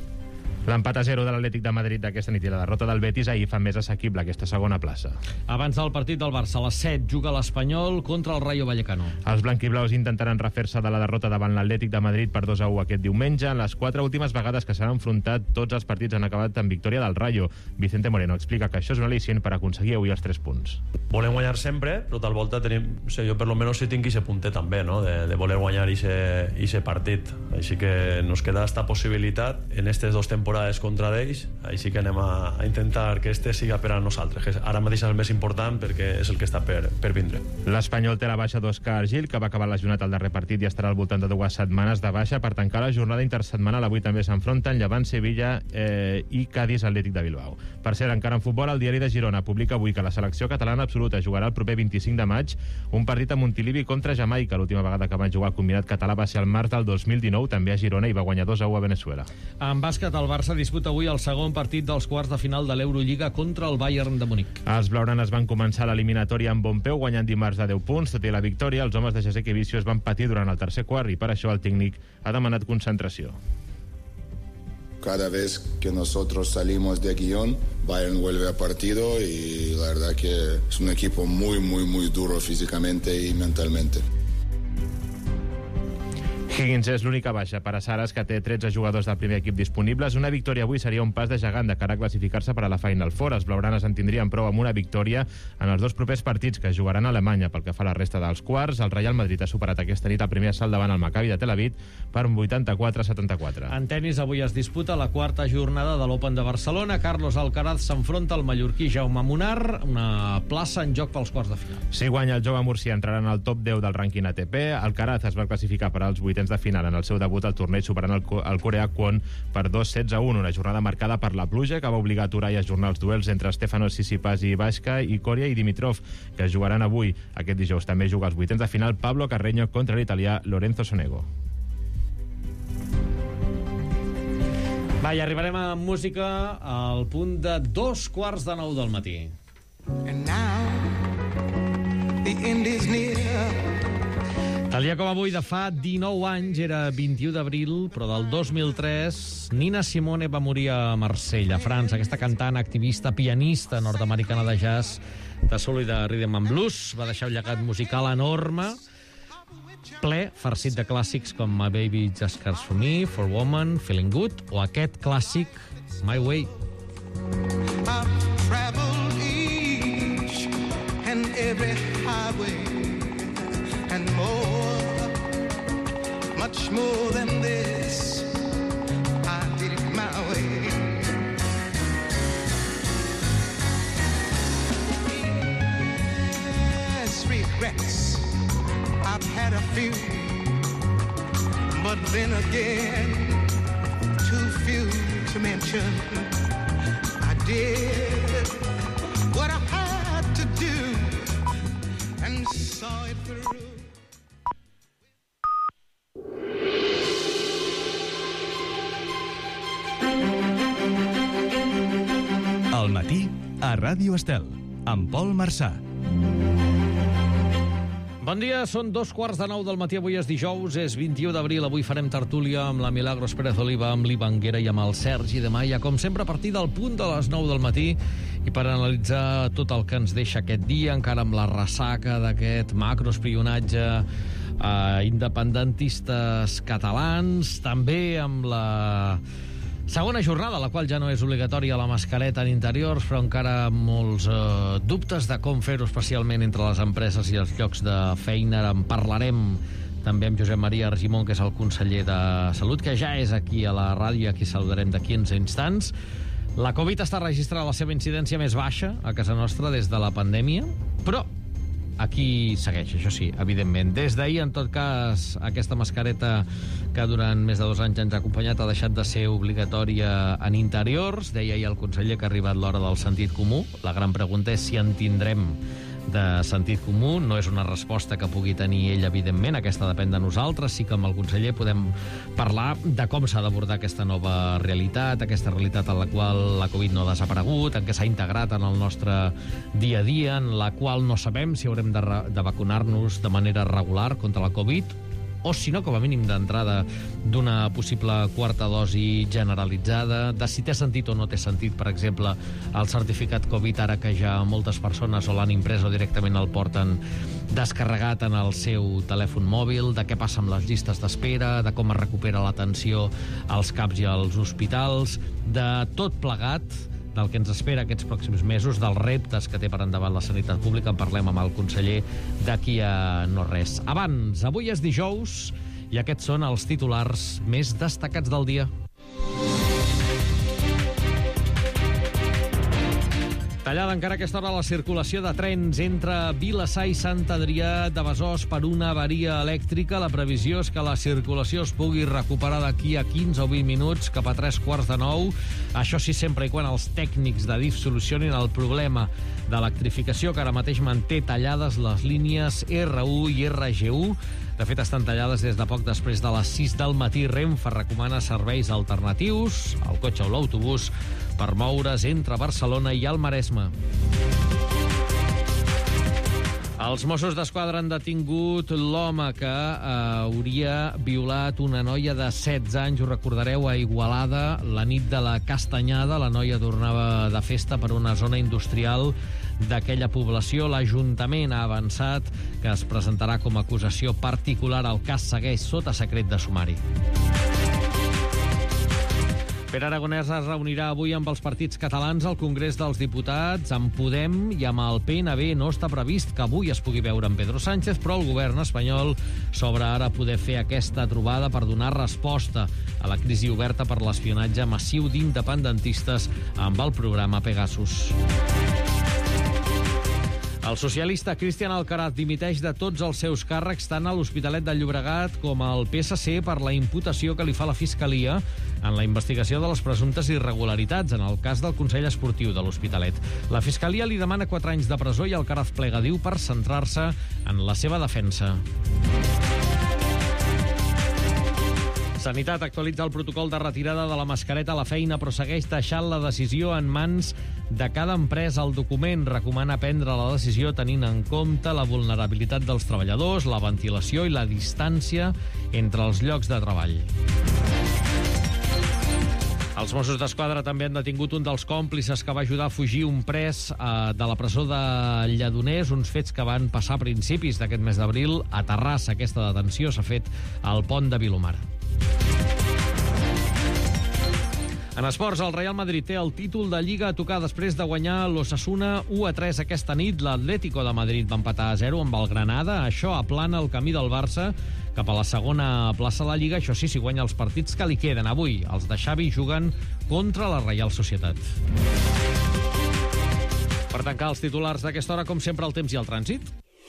Speaker 12: L'empat a zero de l'Atlètic de Madrid d'aquesta nit i la derrota del Betis ahir fa més assequible aquesta segona plaça.
Speaker 1: Abans del partit del Barça, a les set, juga l'Espanyol contra el Rayo Vallecano.
Speaker 12: Els blanquiblaus intentaran refer-se de la derrota davant l'Atlètic de Madrid per dos a u aquest diumenge. En les quatre últimes vegades que s'han enfrontat, tots els partits han acabat amb victòria del Rayo. Vicente Moreno explica que això és un al·licient per aconseguir avui els tres punts.
Speaker 14: Volem guanyar sempre, però tal volta tenim, o sigui, jo per lo menos sí tinc i se punter també, no? de, de voler guanyar i se partit. Així que nos queda esta possibilitat en aquestes dues temporades contra d'ells, així que anem a, a intentar que este siga per a nosaltres, que ara mateix és el més important perquè és el que està per, per vindre.
Speaker 12: L'Espanyol té la baixa d'Òscar Gil, que va acabar lesionat al darrer partit i estarà al voltant de dues setmanes de baixa. Per tancar la jornada intersetmanal, avui també s'enfronten Llevant, Sevilla eh, i Cádiz Atlètic de Bilbao. Per cert, encara en futbol, el Diari de Girona publica avui que la selecció catalana absoluta jugarà el proper vint-i-cinc de maig un partit a Montilivi contra Jamaica. L'última vegada que van jugar el combinat català va ser el març del dos mil dinou, també a Girona, i va guanyar dos a u a Venezuela.
Speaker 1: En bàsquet, el Barça disputa avui el segon partit dels quarts de final de l'Eurolliga contra el Bayern de Munic.
Speaker 12: Els blaugranes van començar l'eliminatòria amb bon peu, guanyant dimarts de deu punts. Tot i la victòria, els homes de Jacek Vicios van patir durant el tercer quart i per això el tècnic ha demanat concentració.
Speaker 15: Cada vez que nosotros salimos de guión, Bayern vuelve a partido y la verdad que es un equipo muy, muy, muy duro físicamente y mentalmente.
Speaker 12: Higgins és l'única baixa per a Saras, que té tretze jugadors del primer equip disponibles. Una victòria avui seria un pas de gegant de cara a classificar-se per a la Final Four. Els blaugranes en tindrien prou amb una victòria en els dos propers partits que jugaran a Alemanya. Pel que fa a la resta dels quarts, el Real Madrid ha superat aquesta nit el primer assalt davant el Maccabi de Tel Aviv per vuitanta-quatre a setanta-quatre.
Speaker 1: En tenis, avui es disputa la quarta jornada de l'Open de Barcelona. Carlos Alcaraz s'enfronta al mallorquí Jaume Munar, una plaça en joc pels quarts de final.
Speaker 12: Si guanya el jove murcià, entrarà en el top deu del rànquing A T P. Alcaraz es va classificar per als vuitens de final en el seu debut al torneig, superant el, el coreà Kwon per dos sets a un, una jornada marcada per la pluja que va obligar a aturar i ajornar els duels entre Stefanos Tsitsipas i Bashka i Coria i Dimitrov, que es jugaran avui. Aquest dijous també juga als vuitens de final Pablo Carreño contra l'italià Lorenzo Sonego.
Speaker 1: Va, i arribarem a música al punt de dos quarts de nou del matí.
Speaker 16: And now the end is near.
Speaker 1: El dia com avui de fa dinou anys, era vint-i-u d'abril, però del dos mil tres, Nina Simone va morir a Marsella, a França. Aquesta cantant, activista, pianista nord-americana de jazz, de soul i de rhythm and blues, va deixar un llegat musical enorme. ple, farcit de clàssics com My Baby Just Cares For Me, For Woman, Feeling Good, o aquest clàssic, My Way.
Speaker 16: I've traveled each and every highway and more, much more than this. I did it my way. Yes, regrets, I've had a few, but then again, too few to mention. I did what I had to do and saw it through.
Speaker 2: Al matí, a Ràdio Estel, amb Pol Marçà.
Speaker 1: Bon dia, són dos quarts de nou del matí, avui és dijous, és vint-i-u d'abril, avui farem tertúlia amb la Milagros Pérez Oliva, amb l'Ivan Guera i amb el Sergi de Maia, com sempre a partir del punt de les nou del matí, i per analitzar tot el que ens deixa aquest dia, encara amb la ressaca d'aquest macroespionatge a independentistes catalans, també amb la segona jornada, la qual ja no és obligatòria la mascareta en interiors, però encara amb molts eh, dubtes de com fer-ho, especialment entre les empreses i els llocs de feina. En parlarem també amb Josep Maria Argimon, que és el conseller de Salut, que ja és aquí a la ràdio i a qui saludarem d'aquí quinze instants. La Covid està registrant la seva incidència més baixa a casa nostra des de la pandèmia, però aquí segueix, això sí, evidentment. Des d'ahir, en tot cas, aquesta mascareta que durant més de dos anys ens ha acompanyat ha deixat de ser obligatòria en interiors. Deia ahir el conseller que ha arribat l'hora del sentit comú. La gran pregunta és si en tindrem de sentit comú. No és una resposta que pugui tenir ell, evidentment. Aquesta depèn de nosaltres. Sí que amb el conseller podem parlar de com s'ha d'abordar aquesta nova realitat, aquesta realitat en la qual la Covid no ha desaparegut, en què s'ha integrat en el nostre dia a dia, en la qual no sabem si haurem de, de vacunar-nos de manera regular contra la Covid, o si no, com a mínim d'entrada d'una possible quarta dosi generalitzada, de si té sentit o no té sentit, per exemple, el certificat Covid, ara que ja moltes persones o l'han imprès o directament el porten descarregat en el seu telèfon mòbil, de què passa amb les llistes d'espera, de com es recupera l'atenció als CAPs i als hospitals, de tot plegat, del que ens espera aquests pròxims mesos, dels reptes que té per endavant la sanitat pública. En parlem amb el conseller d'aquí a no res. Abans, avui és dijous i aquests són els titulars més destacats del dia. Tallada encara a aquesta hora la circulació de trens entre Vilassar i Sant Adrià de Besòs per una avaria elèctrica. La previsió és que la circulació es pugui recuperar d'aquí a quinze o vint minuts cap a tres quarts de nou. Això sí, sempre i quan els tècnics de D I F solucionin el problema d'electrificació, que ara mateix manté tallades les línies R u i R G u. De fet, estan tallades des de poc després de les sis del matí. Renfe recomana serveis alternatius, el cotxe o l'autobús, per moure's entre Barcelona i el Maresme. Els Mossos d'Esquadra han detingut l'home que eh, hauria violat una noia de setze anys, ho recordareu, a Igualada, la nit de la Castanyada. La noia tornava de festa per una zona industrial d'aquella població. L'Ajuntament ha avançat que es presentarà com a acusació particular. El cas segueix sota secret de sumari. Pere Aragonès es reunirà avui amb els partits catalans al Congrés dels Diputats. Amb Podem i amb el P N B no està previst que avui es pugui veure amb Pedro Sánchez, però el govern espanyol s'obre ara a poder fer aquesta trobada per donar resposta a la crisi oberta per l'espionatge massiu d'independentistes amb el programa Pegasus. El socialista Cristian Alcaraz dimiteix de tots els seus càrrecs tant a l'Hospitalet de Llobregat com al P S C per la imputació que li fa la Fiscalia en la investigació de les presumptes irregularitats en el cas del Consell Esportiu de l'Hospitalet. La Fiscalia li demana quatre anys de presó i Alcaraz plega, diu, per centrar-se en la seva defensa. Sanitat actualitza el protocol de retirada de la mascareta a la feina, però segueix deixant la decisió en mans de cada empresa. El document recomana prendre la decisió tenint en compte la vulnerabilitat dels treballadors, la ventilació i la distància entre els llocs de treball. Els Mossos d'Esquadra també han detingut un dels còmplices que va ajudar a fugir un pres eh, de la presó de Lledoners, uns fets que van passar a principis d'aquest mes d'abril a Terrassa. Aquesta detenció s'ha fet al pont de Vilomara. En esports, el Real Madrid té el títol de Lliga a tocar després de guanyar l'Osasuna u a tres aquesta nit. L'Atlético de Madrid va empatar a zero amb el Granada. Això aplana el camí del Barça cap a la segona plaça de la Lliga. Això sí, si guanya els partits que li queden avui. Els de Xavi juguen contra la Reial Societat. Per tancar els titulars d'aquesta hora, com sempre, el temps i el trànsit.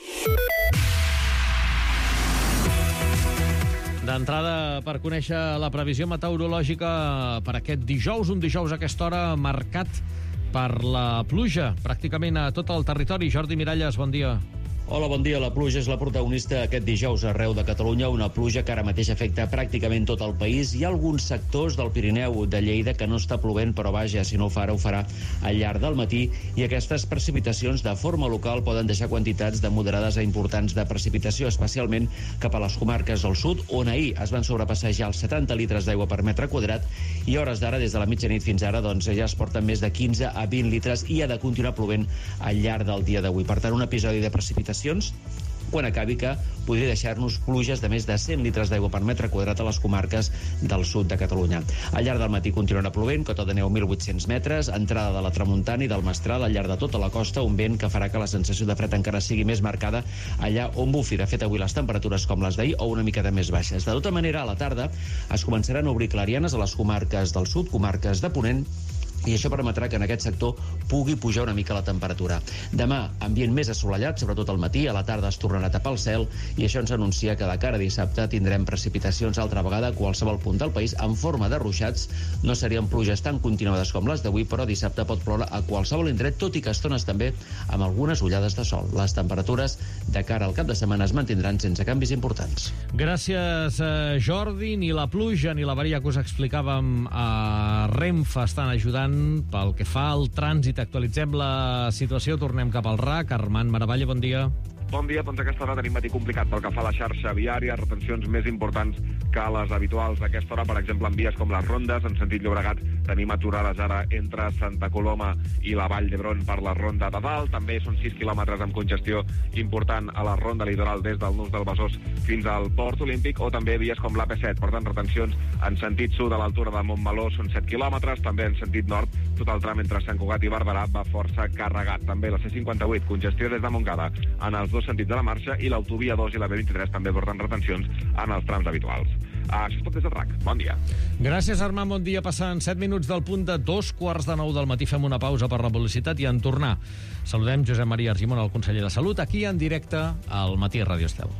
Speaker 1: D'entrada, per conèixer la previsió meteorològica per aquest dijous, un dijous a aquesta hora marcat per la pluja, pràcticament a tot el territori. Jordi Miralles, bon dia.
Speaker 3: Hola, bon dia. La pluja és la protagonista aquest dijous arreu de Catalunya, una pluja que ara mateix afecta pràcticament tot el país. Hi ha alguns sectors del Pirineu de Lleida que no està plovent, però vaja, si no ho fa ara, ho farà al llarg del matí, i aquestes precipitacions de forma local poden deixar quantitats de moderades a importants de precipitació, especialment cap a les comarques del sud, on ahir es van sobrepassar ja els setanta litres d'aigua per metre quadrat, i a hores d'ara, des de la mitjanit fins ara, doncs ja es porten més de quinze a vint litres i ha de continuar plovent al llarg del dia d'avui. Per tant, un episodi de precipitació quan acabi que podria deixar-nos pluges de més de cent litres d'aigua per metre quadrat a les comarques del sud de Catalunya. Al llarg del matí continuarà plovent, cota de neu mil vuit-cents metres, entrada de la tramuntana i del mestral al llarg de tota la costa, un vent que farà que la sensació de fred encara sigui més marcada allà on bufi. De fet, avui les temperatures com les d'ahir o una mica de més baixes. De tota manera, a la tarda es començaran a obrir clarianes a les comarques del sud, comarques de Ponent, i això permetrà que en aquest sector pugui pujar una mica la temperatura. Demà, ambient més assolellat, sobretot al matí, a la tarda es tornarà a tapar el cel, i això ens anuncia que de cara a dissabte tindrem precipitacions altra vegada a qualsevol punt del país en forma de ruixats. No serien pluges tan continuades com les d'avui, però dissabte pot ploure a qualsevol indret, tot i que estones també amb algunes ullades de sol. Les temperatures de cara al cap de setmana es mantindran sense canvis importants.
Speaker 1: Gràcies, Jordi. Ni la pluja ni la avaria que us explicàvem a Renfe estan ajudant pel que fa al trànsit. Actualitzem la situació, tornem cap al R A C. Armand Maravalle, bon dia.
Speaker 4: Bon dia, doncs aquesta hora tenim matí complicat pel que fa a la xarxa viària, retencions més importants que les habituals d'aquesta hora, per exemple, en vies com les Rondes, en sentit Llobregat, tenim aturades ara entre Santa Coloma i la Vall d'Hebron per la Ronda de Dalt. També són sis quilòmetres amb congestió important a la Ronda Litoral des del Nus del Besòs fins al Port Olímpic, o també vies com l'A P set. Per tant, retencions en sentit sud a l'altura de Montmeló són set quilòmetres, també en sentit nord, tot el tram entre Sant Cugat i Barberà va força carregat. També la C cinquanta-vuit, congestió des de Montcada en els dos sentits de la marxa, i l'autovia dos i la B vint-i-tres també porten retencions en els trams habituals. Ah, això és tot des del R A C. Bon dia.
Speaker 1: Gràcies, Armand. Bon dia. Passant set minuts del punt de dos quarts de nou del matí. Fem una pausa per la publicitat i en tornar saludem Josep Maria Argimon, el conseller de Salut, aquí en directe al Matí a Ràdio Estel.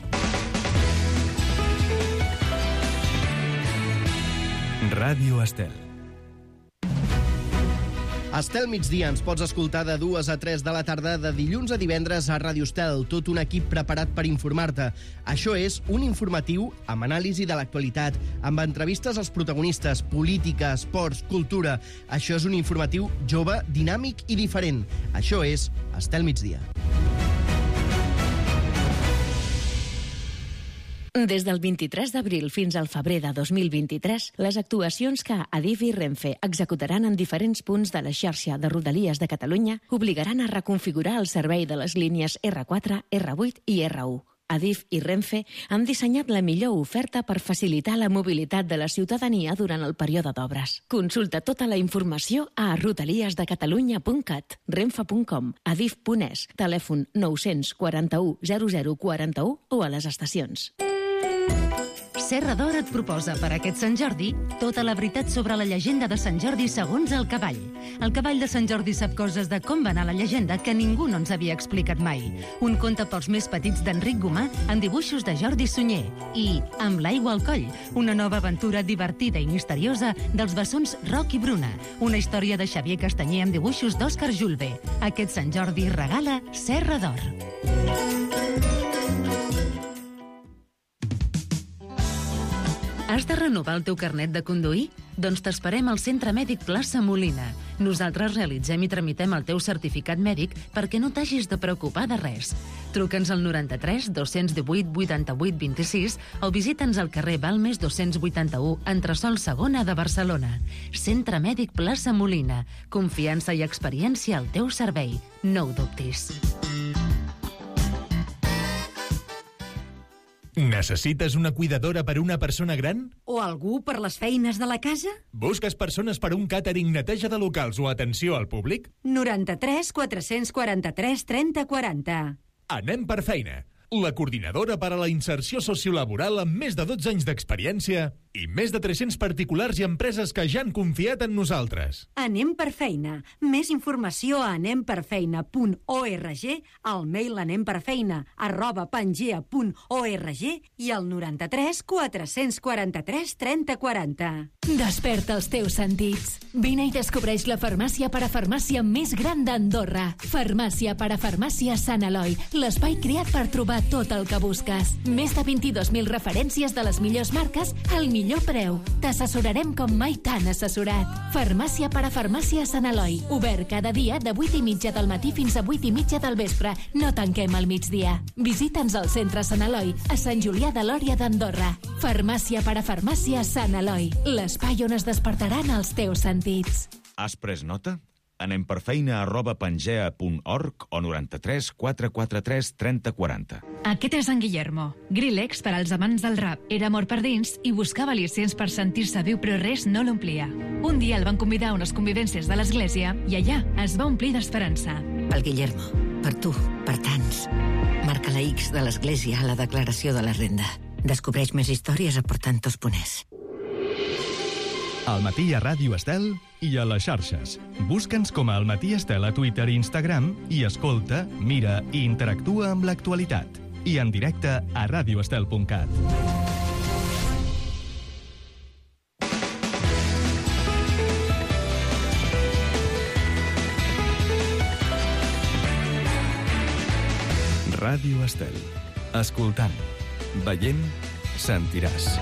Speaker 2: Ràdio Estel.
Speaker 17: Estel migdia ens pots escoltar de dues a tres de la tarda de dilluns a divendres a Ràdio Estel, tot un equip preparat per informar-te. Això és un informatiu amb anàlisi de l'actualitat, amb entrevistes als protagonistes, política, esports, cultura. Això és un informatiu jove, dinàmic i diferent. Això és Estel migdia.
Speaker 18: Des del vint-i-tres d'abril fins al febrer de dos mil vint-i-tres, les actuacions que Adif i Renfe executaran en diferents punts de la xarxa de Rodalies de Catalunya obligaran a reconfigurar el servei de les línies erre quatre, erre vuit i erre u. Adif i Renfe han dissenyat la millor oferta per facilitar la mobilitat de la ciutadania durant el període d'obres. Consulta tota la informació a rodalies de catalunya punt cat, renfe punt com, adif punt es, telèfon nou quatre u zero zero quatre u o a les estacions.
Speaker 19: Serra d'Or et proposa per aquest Sant Jordi tota la veritat sobre la llegenda de Sant Jordi segons el cavall. El cavall de Sant Jordi sap coses de com va anar la llegenda que ningú no ens havia explicat mai. Un conte pels més petits d'Enric Gomà amb dibuixos de Jordi Sunyer. I Amb l'aigua al coll, una nova aventura divertida i misteriosa dels bessons Roc i Bruna. Una història de Xavier Castanyer amb dibuixos d'Òscar Julve. Aquest Sant Jordi regala Serra d'Or.
Speaker 20: Has de renovar el teu carnet de conduir?
Speaker 19: Doncs t'esperem al Centre Mèdic Plaça Molina. Nosaltres realitzem i tramitem el teu certificat mèdic perquè no t'hagis de preocupar de res. Truca'ns al noranta-tres dos-cents divuit vuitanta-vuit vint-i-sis o visita'ns al carrer Balmes dos-cents vuitanta-u, entresòl segona de Barcelona. Centre Mèdic Plaça Molina. Confiança i experiència al teu servei. No ho dubtis.
Speaker 20: Necessites una cuidadora per una persona gran?
Speaker 21: O algú per les feines de la casa?
Speaker 20: Busques persones per un càtering, neteja de locals o atenció al públic?
Speaker 21: noranta-tres quatre-cents quaranta-tres trenta quaranta.
Speaker 20: Anem per feina. La coordinadora per a la inserció sociolaboral amb més de dotze anys d'experiència i més de tres-cents particulars i empreses que ja han confiat en nosaltres.
Speaker 21: Anem per feina. Més informació a anem per feina punt org, al mail anemperfeina arroba pangea punt org i al noranta-tres quatre-cents quaranta-tres trenta quaranta.
Speaker 22: Desperta els teus sentits. Vine i descobreix la farmàcia parafarmàcia més gran d'Andorra. Farmàcia parafarmàcia Sant Eloi, l'espai creat per trobar tot el que busques. Més de vint-i-dos mil referències de les millors marques al millor preu. T'assessorarem com mai t'han assessorat. Farmàcia parafarmàcia Sant Eloi. Obert cada dia de vuit i mitja del matí fins a vuit i mitja del vespre. No tanquem al migdia. Visita'ns al centre Sant Eloi, a Sant Julià de Lòria d'Andorra. Farmàcia parafarmàcia Sant Eloi. L'espai on es despertaran els teus sentits.
Speaker 23: Has pres nota? Anem per feina arroba pangea punt org o noranta-tres quatre quaranta-tres trenta quaranta.
Speaker 24: Aquest és en Guillermo, Grillex per als amants del rap. Era mort per dins i buscava al·licients per sentir-se viu, però res no l'omplia. Un dia el van convidar a unes convivències de l'església i allà es va omplir d'esperança.
Speaker 25: Pel Guillermo, per tu, per tants. Marca la X de l'església a la declaració de la renda. Descobreix més històries aportant tos poners.
Speaker 2: Al matí a Ràdio Estel i a les xarxes. Busca'ns com a Al matí Estel a Twitter i Instagram i escolta, mira i interactua amb l'actualitat. I en directe a radioestel punt cat. Ràdio Estel. Escoltant, veient, sentiràs.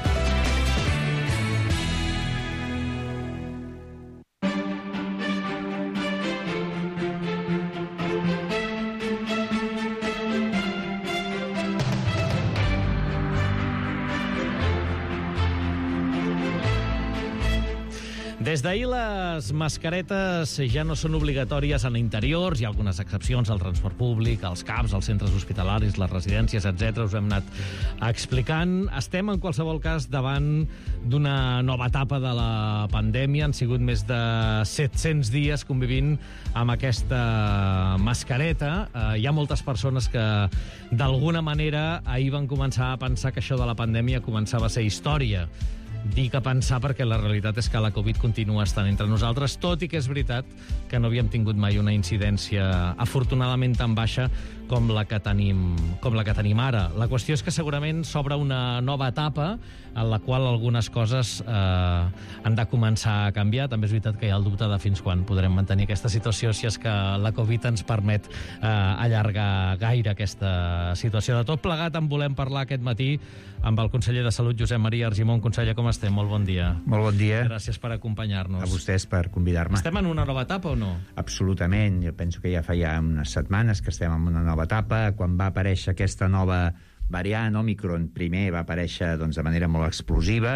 Speaker 1: Des d'ahir les mascaretes ja no són obligatòries en interiors, hi ha algunes excepcions al transport públic, als C A Ps, als centres hospitalaris, les residències, etcètera. Us ho hem anat explicant. Estem, en qualsevol cas, davant d'una nova etapa de la pandèmia. Han sigut més de set-cents dies convivint amb aquesta mascareta. Eh, hi ha moltes persones que, d'alguna manera, ahir van començar a pensar que això de la pandèmia començava a ser història. Dic a pensar perquè la realitat és que la Covid continua estant entre nosaltres, tot i que és veritat que no havíem tingut mai una incidència afortunadament tan baixa com la que tenim, com la que tenim ara. La qüestió és que segurament s'obre una nova etapa en la qual algunes coses eh, han de començar a canviar. També és veritat que hi ha el dubte de fins quan podrem mantenir aquesta situació si és que la Covid ens permet eh, allargar gaire aquesta situació. De tot plegat en volem parlar aquest matí amb el conseller de Salut, Josep Maria Argimon. Conseller, com estem? Molt bon dia.
Speaker 26: Molt bon dia.
Speaker 1: Gràcies per acompanyar-nos.
Speaker 26: A vostès per convidar-me.
Speaker 1: Estem en una nova etapa o no?
Speaker 26: Absolutament. Jo penso que ja fa ja unes setmanes que estem en una nova etapa. Quan va aparèixer aquesta nova variant, Omicron, primer va aparèixer doncs, de manera molt explosiva.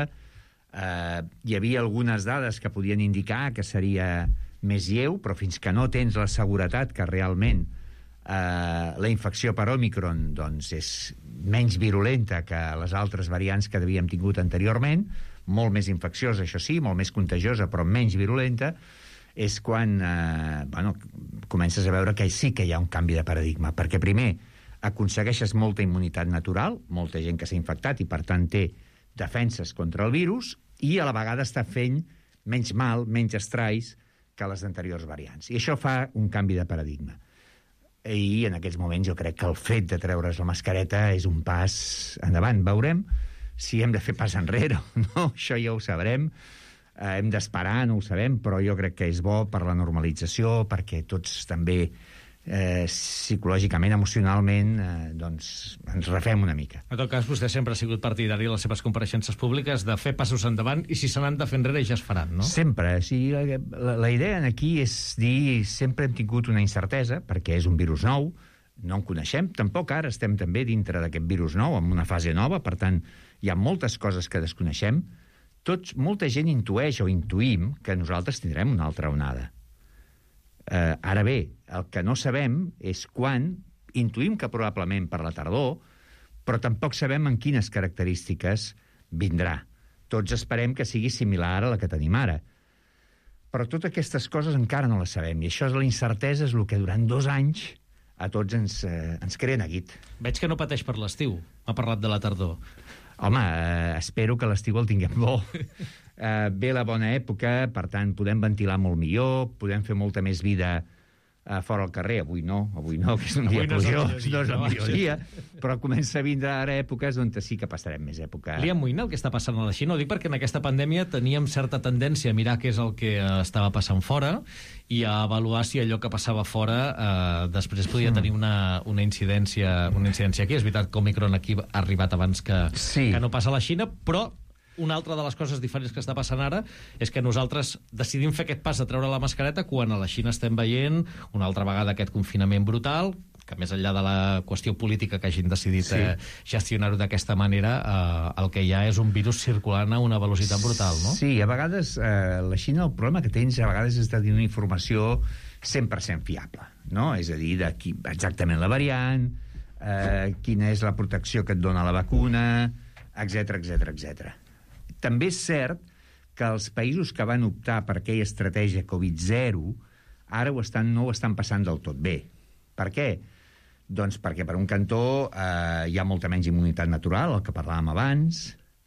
Speaker 26: Eh, hi havia algunes dades que podien indicar que seria més lleu, però fins que no tens la seguretat que realment eh, la infecció per Omicron doncs, és menys virulenta que les altres variants que havíem tingut anteriorment, molt més infecciosa, això sí, molt més contagiosa, però menys virulenta, és quan eh, bueno, comences a veure que sí que hi ha un canvi de paradigma, perquè primer aconsegueixes molta immunitat natural, molta gent que s'ha infectat i per tant té defenses contra el virus, i a la vegada està fent menys mal, menys estralls que les anteriors variants. I això fa un canvi de paradigma. I en aquests moments jo crec que el fet de treure's la mascareta és un pas endavant. Veurem si hem de fer pas enrere o no, això ja ho sabrem. Eh, hem d'esperar, no ho sabem, però jo crec que és bo per la normalització, perquè tots també eh, psicològicament, emocionalment, eh, doncs ens refem una mica.
Speaker 1: En tot cas, vostè sempre ha sigut partidari a les seves compareixences públiques de fer passos endavant i si se n'han de fer enrere ja es faran, no?
Speaker 26: Sempre. O sigui, la, la idea aquí és dir sempre hem tingut una incertesa perquè és un virus nou, no en coneixem, tampoc ara estem també dintre d'aquest virus nou, en una fase nova, per tant, hi ha moltes coses que desconeixem. Tots, molta gent intueix o intuïm que nosaltres tindrem una altra onada. Eh, ara bé, el que no sabem és quan, intuïm que probablement per la tardor, però tampoc sabem en quines característiques vindrà. Tots esperem que sigui similar a la que tenim ara. Però totes aquestes coses encara no les sabem, i això és la incertesa, és el que durant dos anys a tots ens, eh, ens crea neguit.
Speaker 1: Veig que no pateix per l'estiu. M'ha parlat de la tardor.
Speaker 26: Home, eh, espero que l'estiu el tinguem bo. Eh, ve la bona època, per tant, podem ventilar molt millor, podem fer molta més vida eh, fora al carrer. Avui no, avui no, que és un
Speaker 1: Avui
Speaker 26: dia
Speaker 1: no és el
Speaker 26: plujós,
Speaker 1: millor dia,
Speaker 26: no és el
Speaker 1: no?
Speaker 26: millor dia, però comença a vindre ara èpoques on sí que passarem més època.
Speaker 1: Li amoïna el que està passant a la Xina? Ho dic perquè en aquesta pandèmia teníem certa tendència a mirar què és el que eh, estava passant fora i a avaluar si allò que passava fora eh, després podia tenir una, una, incidència, una incidència aquí. És veritat que Omicron aquí ha arribat abans que,
Speaker 26: sí.
Speaker 1: que no passa a la Xina, però una altra de les coses diferents que està passant ara és que nosaltres decidim fer aquest pas de treure la mascareta quan a la Xina estem veient una altra vegada aquest confinament brutal, que més enllà de la qüestió política que hagin decidit sí. eh, gestionar-ho d'aquesta manera, eh, el que hi ha és un virus circulant a una velocitat brutal, no?
Speaker 26: Sí, a vegades eh, la Xina el problema que tens a vegades és de dir una informació cent per cent fiable, no? És a dir, de qui, exactament la variant, eh, quina és la protecció que et dona la vacuna, etcètera, etcètera, etcètera. També és cert que els països que van optar per aquella estratègia Covid zero ara ho estan, no ho estan passant del tot bé. Per què? Doncs perquè per un cantó eh, hi ha molta menys immunitat natural, el que parlàvem abans,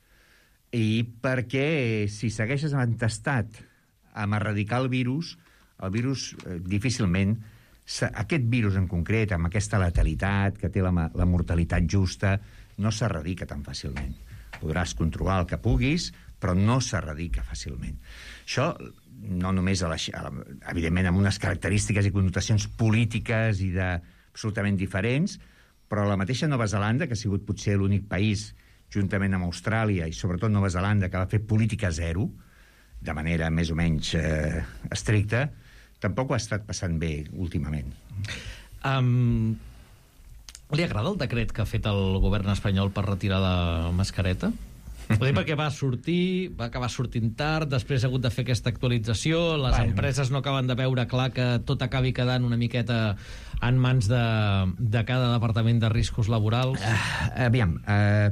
Speaker 26: i perquè si segueixes entestat amb erradicar el virus, el virus eh, difícilment, aquest virus en concret, amb aquesta letalitat, que té la, la mortalitat justa, no s'erradica tan fàcilment. Podràs controlar el que puguis, però no s'erradica fàcilment. Això, no només, a la, a la, evidentment, amb unes característiques i connotacions polítiques i de, absolutament diferents, però la mateixa Nova Zelanda, que ha sigut potser l'únic país, juntament amb Austràlia i sobretot Nova Zelanda, que va fer política zero, de manera més o menys eh, estricta, tampoc ho ha estat passant bé últimament.
Speaker 1: Um... Li agrada el decret que ha fet el govern espanyol per retirar la mascareta? Ho dic perquè va sortir, va acabar sortint tard, després ha hagut de fer aquesta actualització, les bueno. empreses no acaben de veure clar que tot acabi quedant una miqueta en mans de, de cada departament de riscos laborals.
Speaker 26: Uh, aviam, uh,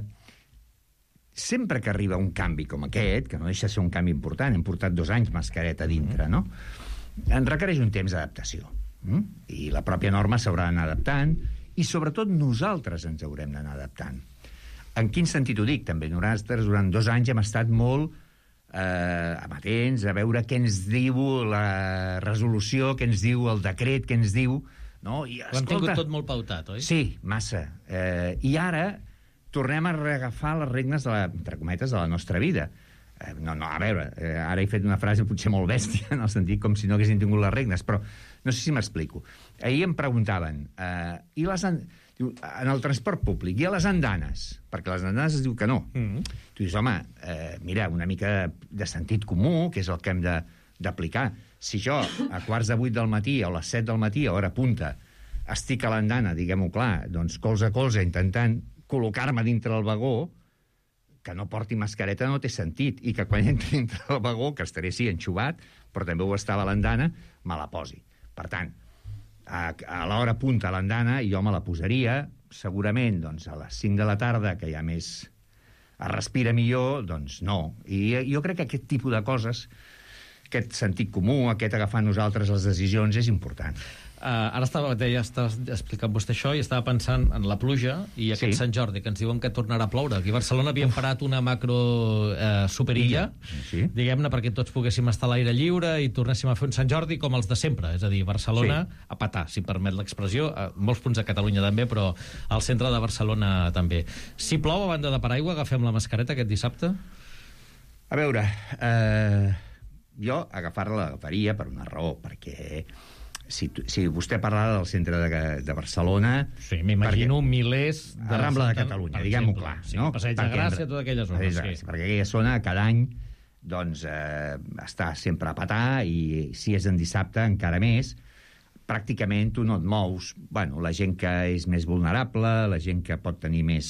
Speaker 26: sempre que arriba un canvi com aquest, que no deixa de ser un canvi important, hem portat dos anys mascareta dintre, no? En requereix un temps d'adaptació. Mm? I la pròpia norma s'haurà d'anar adaptant, i sobretot nosaltres ens haurem d'anar adaptant. En quin sentit ho dic? També nosaltres durant dos anys hem estat molt eh, amatents a veure què ens diu la resolució, què ens diu el decret, què ens diu... No? I,
Speaker 1: escolta, ho hem tingut tot molt pautat, oi?
Speaker 26: Sí, massa. Eh, I ara tornem a reagafar les regnes, de la, entre cometes, de la nostra vida. Eh, no, no, a veure, eh, ara he fet una frase potser molt bèstia, en el sentit com si no haguessin tingut les regnes, però no sé si m'explico. Ahir em preguntaven, eh, i les an... diu, en el transport públic, i a les andanes? Perquè les andanes es diu que no. Mm -hmm. Tu dius, home, eh, mira, una mica de sentit comú, que és el que hem d'aplicar. Si jo, a quarts de vuit del matí o a les set del matí, a hora punta, estic a l'andana, diguem-ho clar, doncs colze a colze, intentant col·locar-me dintre el vagó, que no porti mascareta no té sentit, i que quan entri dintre el vagó, que estaré sí enxuvat, però també ho estava a l'andana, me la posi. Per tant, a, a l'hora punta a l'andana jo me la posaria, segurament doncs, a les cinc de la tarda, que ja més es respira millor, doncs no. I jo crec que aquest tipus de coses, aquest sentit comú, aquest agafar nosaltres les decisions, és important.
Speaker 1: Uh, ara estava, deia, estava explicant vostè això i estava pensant en la pluja i aquest sí. Sant Jordi, que ens diuen que tornarà a ploure. Aquí a Barcelona havien parat una macro eh, superilla, sí. diguem-ne, perquè tots poguéssim estar a l'aire lliure i tornéssim a fer un Sant Jordi com els de sempre. És a dir, Barcelona sí. a petar, si permet l'expressió, a molts punts de Catalunya també, però al centre de Barcelona també. Si plou a banda de paraigua, agafem la mascareta aquest dissabte?
Speaker 26: A veure, eh, jo agafar-la l'agafaria per una raó, perquè si, si vostè parlava del centre de, de Barcelona...
Speaker 1: Sí, m'imagino milers...
Speaker 26: De a Rambla de Catalunya, diguem-ho clar.
Speaker 1: Sí, no? Passeig de Gràcia, tota aquella zona.
Speaker 26: Sí. Perquè aquella zona, cada any, doncs, eh, està sempre a petar, i si és en dissabte, encara més. Pràcticament tu no et mous. Bueno, la gent que és més vulnerable, la gent que pot tenir més...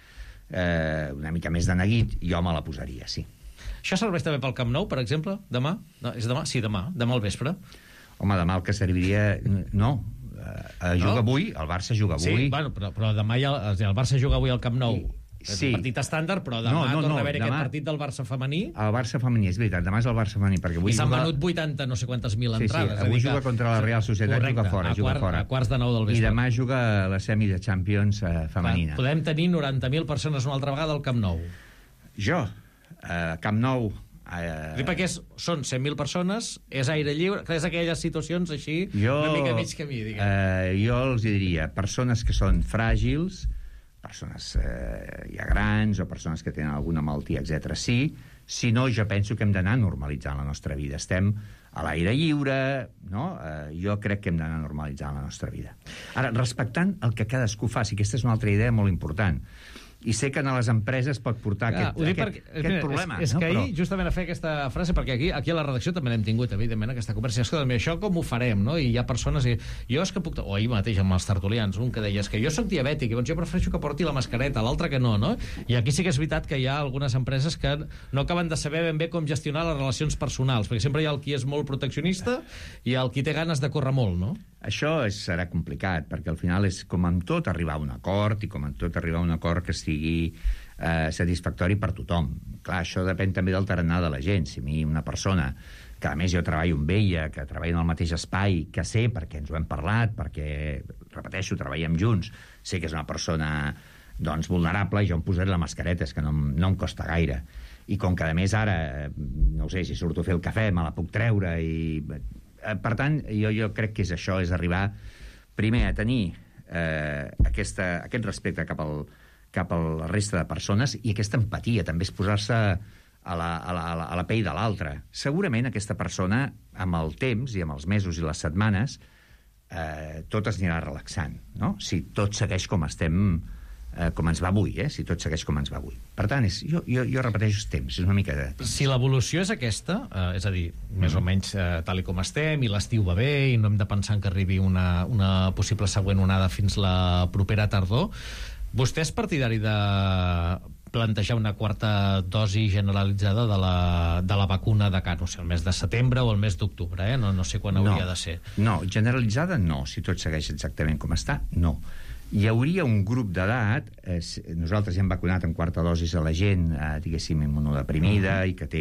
Speaker 26: Eh, una mica més de neguit, jo me la posaria, sí.
Speaker 1: Això serveix també pel Camp Nou, per exemple? Demà? No, és demà? Sí, demà. Demà al vespre.
Speaker 26: Home, demà el que serviria... No, eh, juga no? avui, el Barça juga avui.
Speaker 1: Sí, bueno, però, però demà ja, el Barça juga avui al Camp Nou. Sí. És un partit estàndard, però demà no, no, torna no, a haver demà... aquest partit del Barça femení.
Speaker 26: El Barça femení, és veritat, demà és el Barça femení. Perquè avui
Speaker 1: I s'han
Speaker 26: juga...
Speaker 1: venut vuitanta, no sé quantes mil entrades.
Speaker 26: Sí, sí, avui juga contra la Real Societat,
Speaker 1: correcte,
Speaker 26: juga fora,
Speaker 1: a,
Speaker 26: juga
Speaker 1: quart,
Speaker 26: fora.
Speaker 1: A quarts de nou del vespre.
Speaker 26: I demà juga la semi de Champions eh, femenina.
Speaker 1: Clar, podem tenir noranta mil persones una altra vegada al Camp Nou.
Speaker 26: Jo, eh, Camp Nou...
Speaker 1: Eh... Dic perquè és, són cent mil persones, és aire lliure, és aquelles situacions així, jo, una mica mig camí, diguem.
Speaker 26: Eh, jo els diria, persones que són fràgils, persones eh, ja grans o persones que tenen alguna malaltia, etcètera. Sí, si no, jo penso que hem d'anar normalitzant la nostra vida. Estem a l'aire lliure, no? Eh, jo crec que hem d'anar normalitzant la nostra vida. Ara, respectant el que cadascú faci, aquesta és una altra idea molt important. I sé que a les empreses pot portar ah, aquest, aquest, perquè, aquest mira, problema.
Speaker 1: És, és
Speaker 26: no?
Speaker 1: que ahir,
Speaker 26: Però...
Speaker 1: justament a fer aquesta frase, perquè aquí, aquí a la redacció també l'hem tingut, evidentment, aquesta conversa. És que, això com ho farem, no? I hi ha persones... I, jo és que puc... O ahir mateix amb els tertulians, un que deia, és que jo soc diabètic, i doncs jo prefereixo que porti la mascareta, l'altre que no, no? I aquí sí que és veritat que hi ha algunes empreses que no acaben de saber ben bé com gestionar les relacions personals, perquè sempre hi ha el qui és molt proteccionista i el qui té ganes de córrer molt, no?
Speaker 26: Això és, serà complicat, perquè al final és com amb tot arribar a un acord, i com amb tot arribar a un acord que estigui eh, satisfactori per tothom. Clar, això depèn també del tarannà de la gent. Si a mi una persona, que a més jo treballo amb ella, que treballa en el mateix espai, que sé, perquè ens ho hem parlat, perquè, repeteixo, treballem junts, sé que és una persona doncs, vulnerable, i jo em posaré la mascareta, és que no, no em costa gaire. I com que, a més, ara, no ho sé, si surto a fer el cafè, me la puc treure, i... Per tant, jo, jo crec que és això, és arribar primer a tenir eh, aquesta, aquest respecte cap, al, cap a la resta de persones, i aquesta empatia, també és posar-se a la, a, la, a la pell de l'altre. Segurament aquesta persona, amb el temps i amb els mesos i les setmanes, eh, tot es anirà relaxant, no? Si tot segueix com estem, eh, com ens va avui, eh? Si tot segueix com ens va avui. Per tant, és, jo, jo, jo repeteixo els temps, és una mica de...
Speaker 1: Si l'evolució és aquesta, eh, és a dir, més mm. o menys eh, tal i com estem, i l'estiu va bé, i no hem de pensar que arribi una, una possible següent onada fins la propera tardor, vostè és partidari de plantejar una quarta dosi generalitzada de la, de la vacuna de cara, no sé, el mes de setembre o el mes d'octubre, eh? No, no sé quan hauria
Speaker 26: no,
Speaker 1: de ser.
Speaker 26: No, generalitzada no, si tot segueix exactament com està, no. Hi hauria un grup d'edat, eh, nosaltres ja hem vacunat en quarta dosis a la gent, eh, diguéssim, immunodeprimida, uh-huh. i que té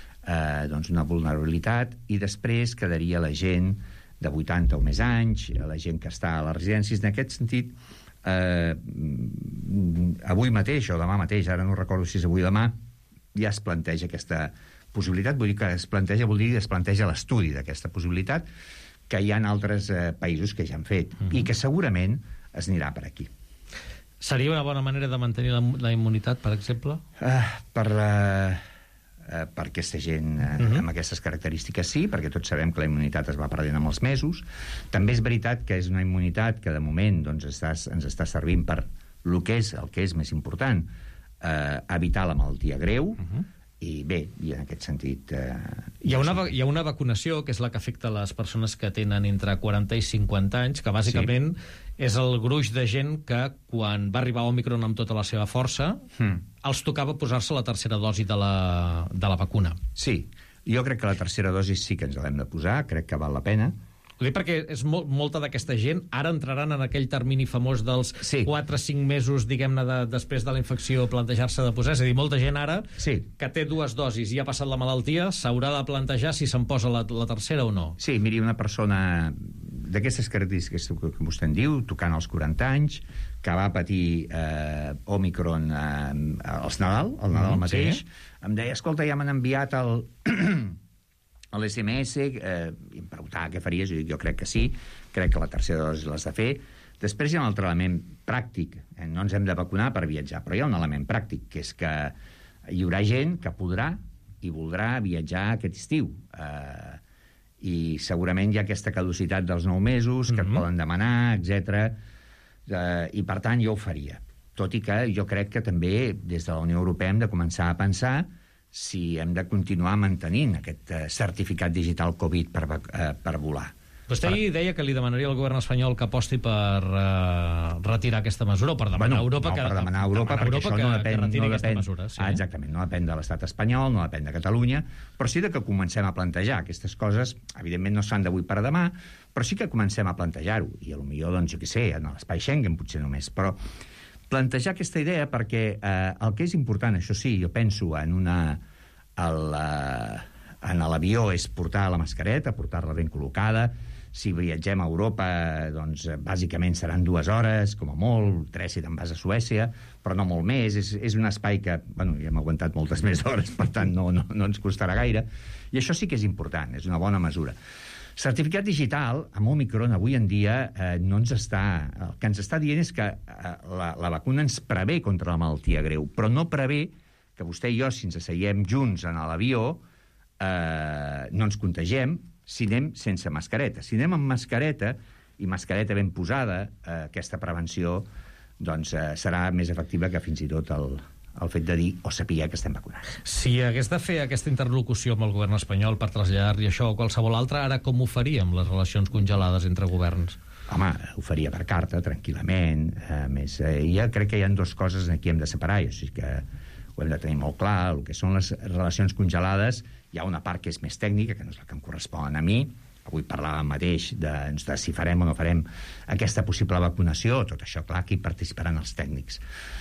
Speaker 26: eh, doncs una vulnerabilitat, i després quedaria la gent de vuitanta o més anys, la gent que està a les residències. En aquest sentit, eh, avui mateix o demà mateix, ara no recordo si és avui o demà, ja es planteja aquesta possibilitat. Vull dir que es planteja, vol dir que es planteja l'estudi d'aquesta possibilitat, que hi ha altres eh, països que ja han fet, uh-huh. i que segurament es anirà per aquí.
Speaker 1: Seria una bona manera de mantenir la, la immunitat, per exemple?
Speaker 26: Uh, per, uh, uh, per aquesta gent uh, uh-huh. amb aquestes característiques, sí, perquè tots sabem que la immunitat es va perdent amb els mesos. També és veritat que és una immunitat que, de moment, doncs, està, ens està servint per el que és, el que és més important, uh, evitar la malaltia greu, uh-huh. i bé, i en aquest sentit... Eh,
Speaker 1: hi, ha una, hi ha una vacunació, que és la que afecta les persones que tenen entre quaranta i cinquanta anys, que bàsicament sí. és el gruix de gent que, quan va arribar Òmicron amb tota la seva força, hmm. els tocava posar-se la tercera dosi de la, de la vacuna.
Speaker 26: Sí, jo crec que la tercera dosi sí que ens l'hem de posar, crec que val la pena.
Speaker 1: Ho dic perquè és molt, molta d'aquesta gent ara entraran en aquell termini famós dels sí. quatre a cinc mesos, diguem-ne, de, després de la infecció, plantejar-se de posar. És a dir, molta gent ara
Speaker 26: sí.
Speaker 1: que té dues dosis i ha passat la malaltia s'haurà de plantejar si se'n posa la, la tercera o no.
Speaker 26: Sí, miri, una persona d'aquestes característiques que vostè en diu, tocant als quaranta anys, que va patir eh, Òmicron eh, als Nadal, al Nadal mm, mateix, sí. em deia, escolta, ja m'han enviat el... a l'S M S, eh, i em preguntava què faries, jo dic, jo crec que sí, crec que la tercera dosi l'has de fer. Després hi ha un altre element pràctic, eh, no ens hem de vacunar per viatjar, però hi ha un element pràctic, que és que hi haurà gent que podrà i voldrà viatjar aquest estiu. Eh, i segurament hi ha aquesta caducitat dels nou mesos que mm-hmm. et poden demanar, etcètera. Uh, i per tant jo ho faria. Tot i que jo crec que també des de la Unió Europea hem de començar a pensar si hem de continuar mantenint aquest uh, certificat digital Covid per, uh, per volar.
Speaker 1: Vostè per... deia que li demanaria al govern espanyol que aposti per uh, retirar aquesta mesura o per demanar
Speaker 26: bueno,
Speaker 1: a Europa
Speaker 26: no,
Speaker 1: que...
Speaker 26: per demanar a Europa, perquè
Speaker 1: Europa
Speaker 26: això
Speaker 1: que,
Speaker 26: no depèn...
Speaker 1: que retiri
Speaker 26: no
Speaker 1: aquesta
Speaker 26: depèn,
Speaker 1: mesura. Sí.
Speaker 26: Ah, exactament, no depèn de l'estat espanyol, no depèn de Catalunya, però sí que comencem a plantejar aquestes coses. Evidentment no es fan d'avui per a demà, però sí que comencem a plantejar-ho, i potser, doncs, jo què sé, en l'espai Schengen potser només, però plantejar aquesta idea perquè eh, el que és important, això sí, jo penso en una... El, eh, en l'avió és portar la mascareta, portar-la ben col·locada. Si viatgem a Europa, doncs, bàsicament seran dues hores, com a molt, tres si te'n vas a Suècia, però no molt més. És, és un espai que, bueno, ja hem aguantat moltes més hores, per tant, no, no, no ens costarà gaire. I això sí que és important, és una bona mesura. Certificat digital, amb Omicron, avui en dia, eh, no ens està... El que ens està dient és que eh, la, la vacuna ens prevé contra la malaltia greu, però no prevé que vostè i jo, si ens asseiem junts en l'avió, eh, no ens contagiem, si anem sense mascareta. Si anem amb mascareta, i mascareta ben posada, eh, aquesta prevenció doncs, eh, serà més efectiva que fins i tot el, el fet de dir o saber que estem vacunats.
Speaker 1: Si hagués de fer aquesta interlocució amb el govern espanyol per traslladar-li això o qualsevol altre, ara com ho faríem, les relacions congelades entre governs?
Speaker 26: Home, ho faria per carta, tranquil·lament. A més, eh, ja crec que hi ha dues coses aquí hem de separar, o sigui que ho hem de tenir molt clar. El que són les relacions congelades, hi ha una part que és més tècnica, que no és la que em correspon a mi. Avui parlàvem mateix de, de si farem o no farem aquesta possible vacunació. Tot això, clar, aquí participaran els tècnics.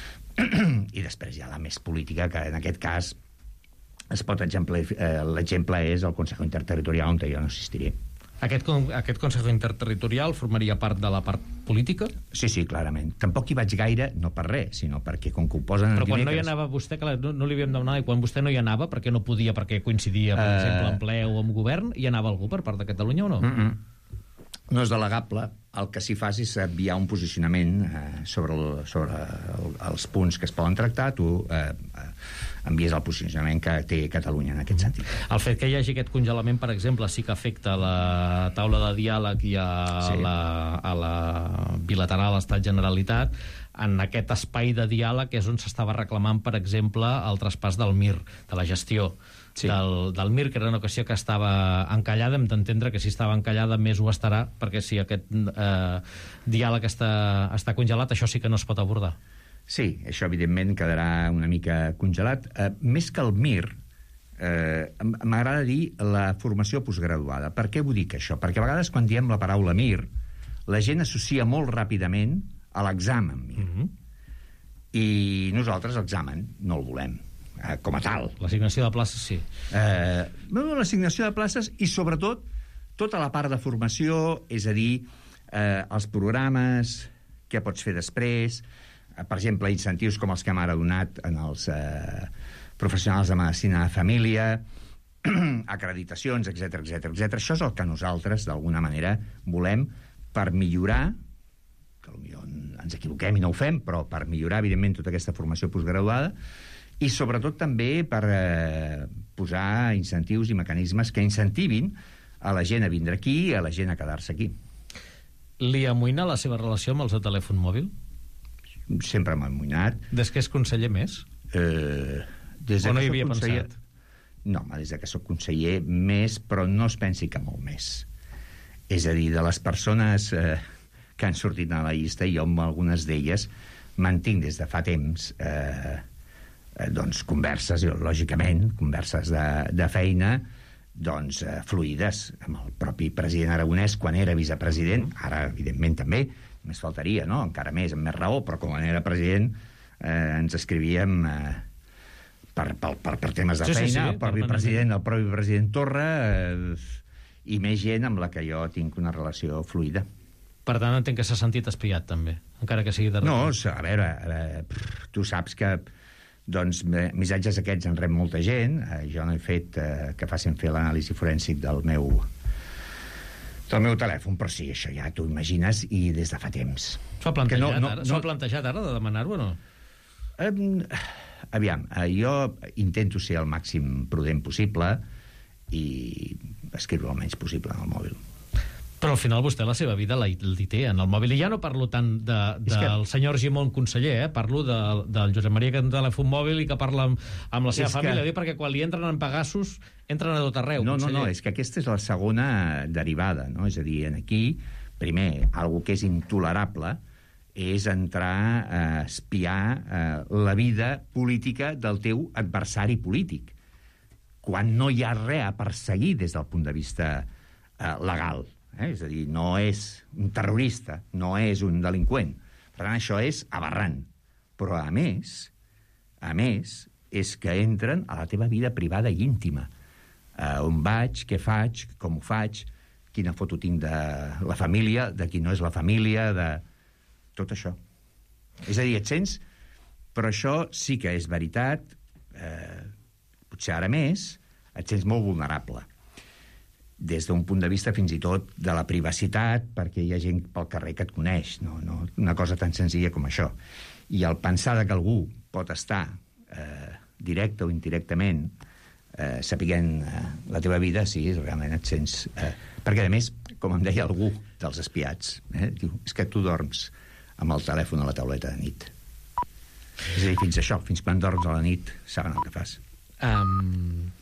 Speaker 26: I després hi ha la més política, que en aquest cas es pot exemple, eh, l'exemple és el Consejo Interterritorial, on jo no assistiré.
Speaker 1: Aquest, aquest Consejo Interterritorial formaria part de la part política?
Speaker 26: Sí, sí, clarament. Tampoc hi vaig gaire, no per res, sinó perquè com que ho posen...
Speaker 1: Però quan dimecres... no hi anava vostè, que no, no li havíem demanat, i quan vostè no hi anava, perquè no podia, perquè coincidia, per uh... exemple, en ple o en govern, hi anava algú per part de Catalunya o no?
Speaker 26: Mm -mm. No és delegable. El que s'hi fa és enviar un posicionament eh, sobre, el, sobre el, els punts que es poden tractar. Tu eh, envies el posicionament que té Catalunya en aquest sentit.
Speaker 1: El fet que hi hagi aquest congelament, per exemple, sí que afecta la taula de diàleg i a, sí. la, a la bilateral Estat-Generalitat. En aquest espai de diàleg és on s'estava reclamant, per exemple, el traspàs del M I R, de la gestió sí. del, del M I R, que era una qüestió que estava encallada. Hem d'entendre que si estava encallada més ho estarà, perquè si aquest eh, diàleg està, està congelat, això sí que no es pot abordar.
Speaker 26: Sí, això evidentment quedarà una mica congelat. Eh, més que el M I R, eh, m'agrada dir la formació postgraduada. Per què vull dir això? Perquè a vegades quan diem la paraula M I R, la gent associa molt ràpidament a l'examen M I R. Mm-hmm. I nosaltres l'examen no el volem, eh, com a tal.
Speaker 1: L'assignació de places, sí.
Speaker 26: Eh, bueno, l'assignació de places i, sobretot, tota la part de formació, és a dir, eh, els programes, què pots fer després, eh, per exemple, incentius com els que hem ara donat en els eh, professionals de medicina de família, acreditacions, etcètera, etcètera, etcètera. Això és el que nosaltres, d'alguna manera, volem per millorar, que potser ens equivoquem i no ho fem, però per millorar, evidentment, tota aquesta formació postgraduada, i sobretot també per eh, posar incentius i mecanismes que incentivin a la gent a vindre aquí i a la gent a quedar-se aquí.
Speaker 1: Li amoïna la seva relació amb els de telèfon mòbil?
Speaker 26: Sempre m'ha amoïnat.
Speaker 1: Des que és conseller més?
Speaker 26: Eh, des
Speaker 1: o no
Speaker 26: que
Speaker 1: hi havia
Speaker 26: conseller...
Speaker 1: pensat?
Speaker 26: No, des que soc conseller més, però no es pensi que molt més. És a dir, de les persones eh, que han sortit a la llista, jo amb algunes d'elles mantinc des de fa temps eh, eh, doncs converses, lògicament, converses de, de feina, doncs eh, fluïdes amb el propi president Aragonès quan era vicepresident, ara evidentment també, més faltaria, no? Encara més, amb més raó, però quan era president eh, ens escrivíem eh, per, per, per, per temes de
Speaker 1: sí,
Speaker 26: feina,
Speaker 1: sí, sí,
Speaker 26: el propi president, el propi president Torra eh, i més gent amb la que jo tinc una relació fluida.
Speaker 1: Per tant, entenc que s'ha sentit espiat, també, encara que sigui de...
Speaker 26: No, a veure, a veure tu saps que doncs, missatges aquests en rep molta gent. Eh, jo no he fet eh, que facin fer l'anàlisi forènsic del meu del meu telèfon, però sí, això ja t'ho imagines, i des de fa temps.
Speaker 1: S'ho ha plantejat,
Speaker 26: no, no,
Speaker 1: ara,
Speaker 26: no...
Speaker 1: plantejat ara de demanar-ho o no?
Speaker 26: Eh, aviam, eh, jo intento ser el màxim prudent possible i escriure el menys possible en el mòbil.
Speaker 1: Però al final vostè la seva vida li té en el mòbil. I ja no parlo tant de, de, que... del senyor Gimón conseller, eh? Parlo de, del Josep Maria que té un telèfon mòbil i que parla amb, amb la seva és família. Que... Dic, perquè quan li entren en Pegasus, entren a tot arreu.
Speaker 26: No,
Speaker 1: conseller.
Speaker 26: no, no, és que aquesta és la segona derivada, no? És a dir, aquí, primer, algo que és intolerable és entrar a espiar eh, la vida política del teu adversari polític, quan no hi ha res a perseguir des del punt de vista eh, legal. Eh? És a dir, no és un terrorista, no és un delinqüent. Per tant, això és aberrant. Però, a més, a més, és que entren a la teva vida privada i íntima. Uh, on vaig, què faig, com ho faig, quina foto tinc de la família, de qui no és la família, de tot això. És a dir, et sents... Però això sí que és veritat, eh, potser ara més, et sents molt vulnerable. Des d'un punt de vista fins i tot de la privacitat, perquè hi ha gent pel carrer que et coneix, no, no, una cosa tan senzilla com això. I el pensar que algú pot estar eh, directe o indirectament eh, sapiguent eh, la teva vida, sí, realment et sents... Eh, perquè, a més, com em deia algú dels espiats, eh, diu, és que tu dorms amb el telèfon a la tauleta de nit. És a dir, fins això, fins quan dorms a la nit, saben el que fas.
Speaker 1: Um...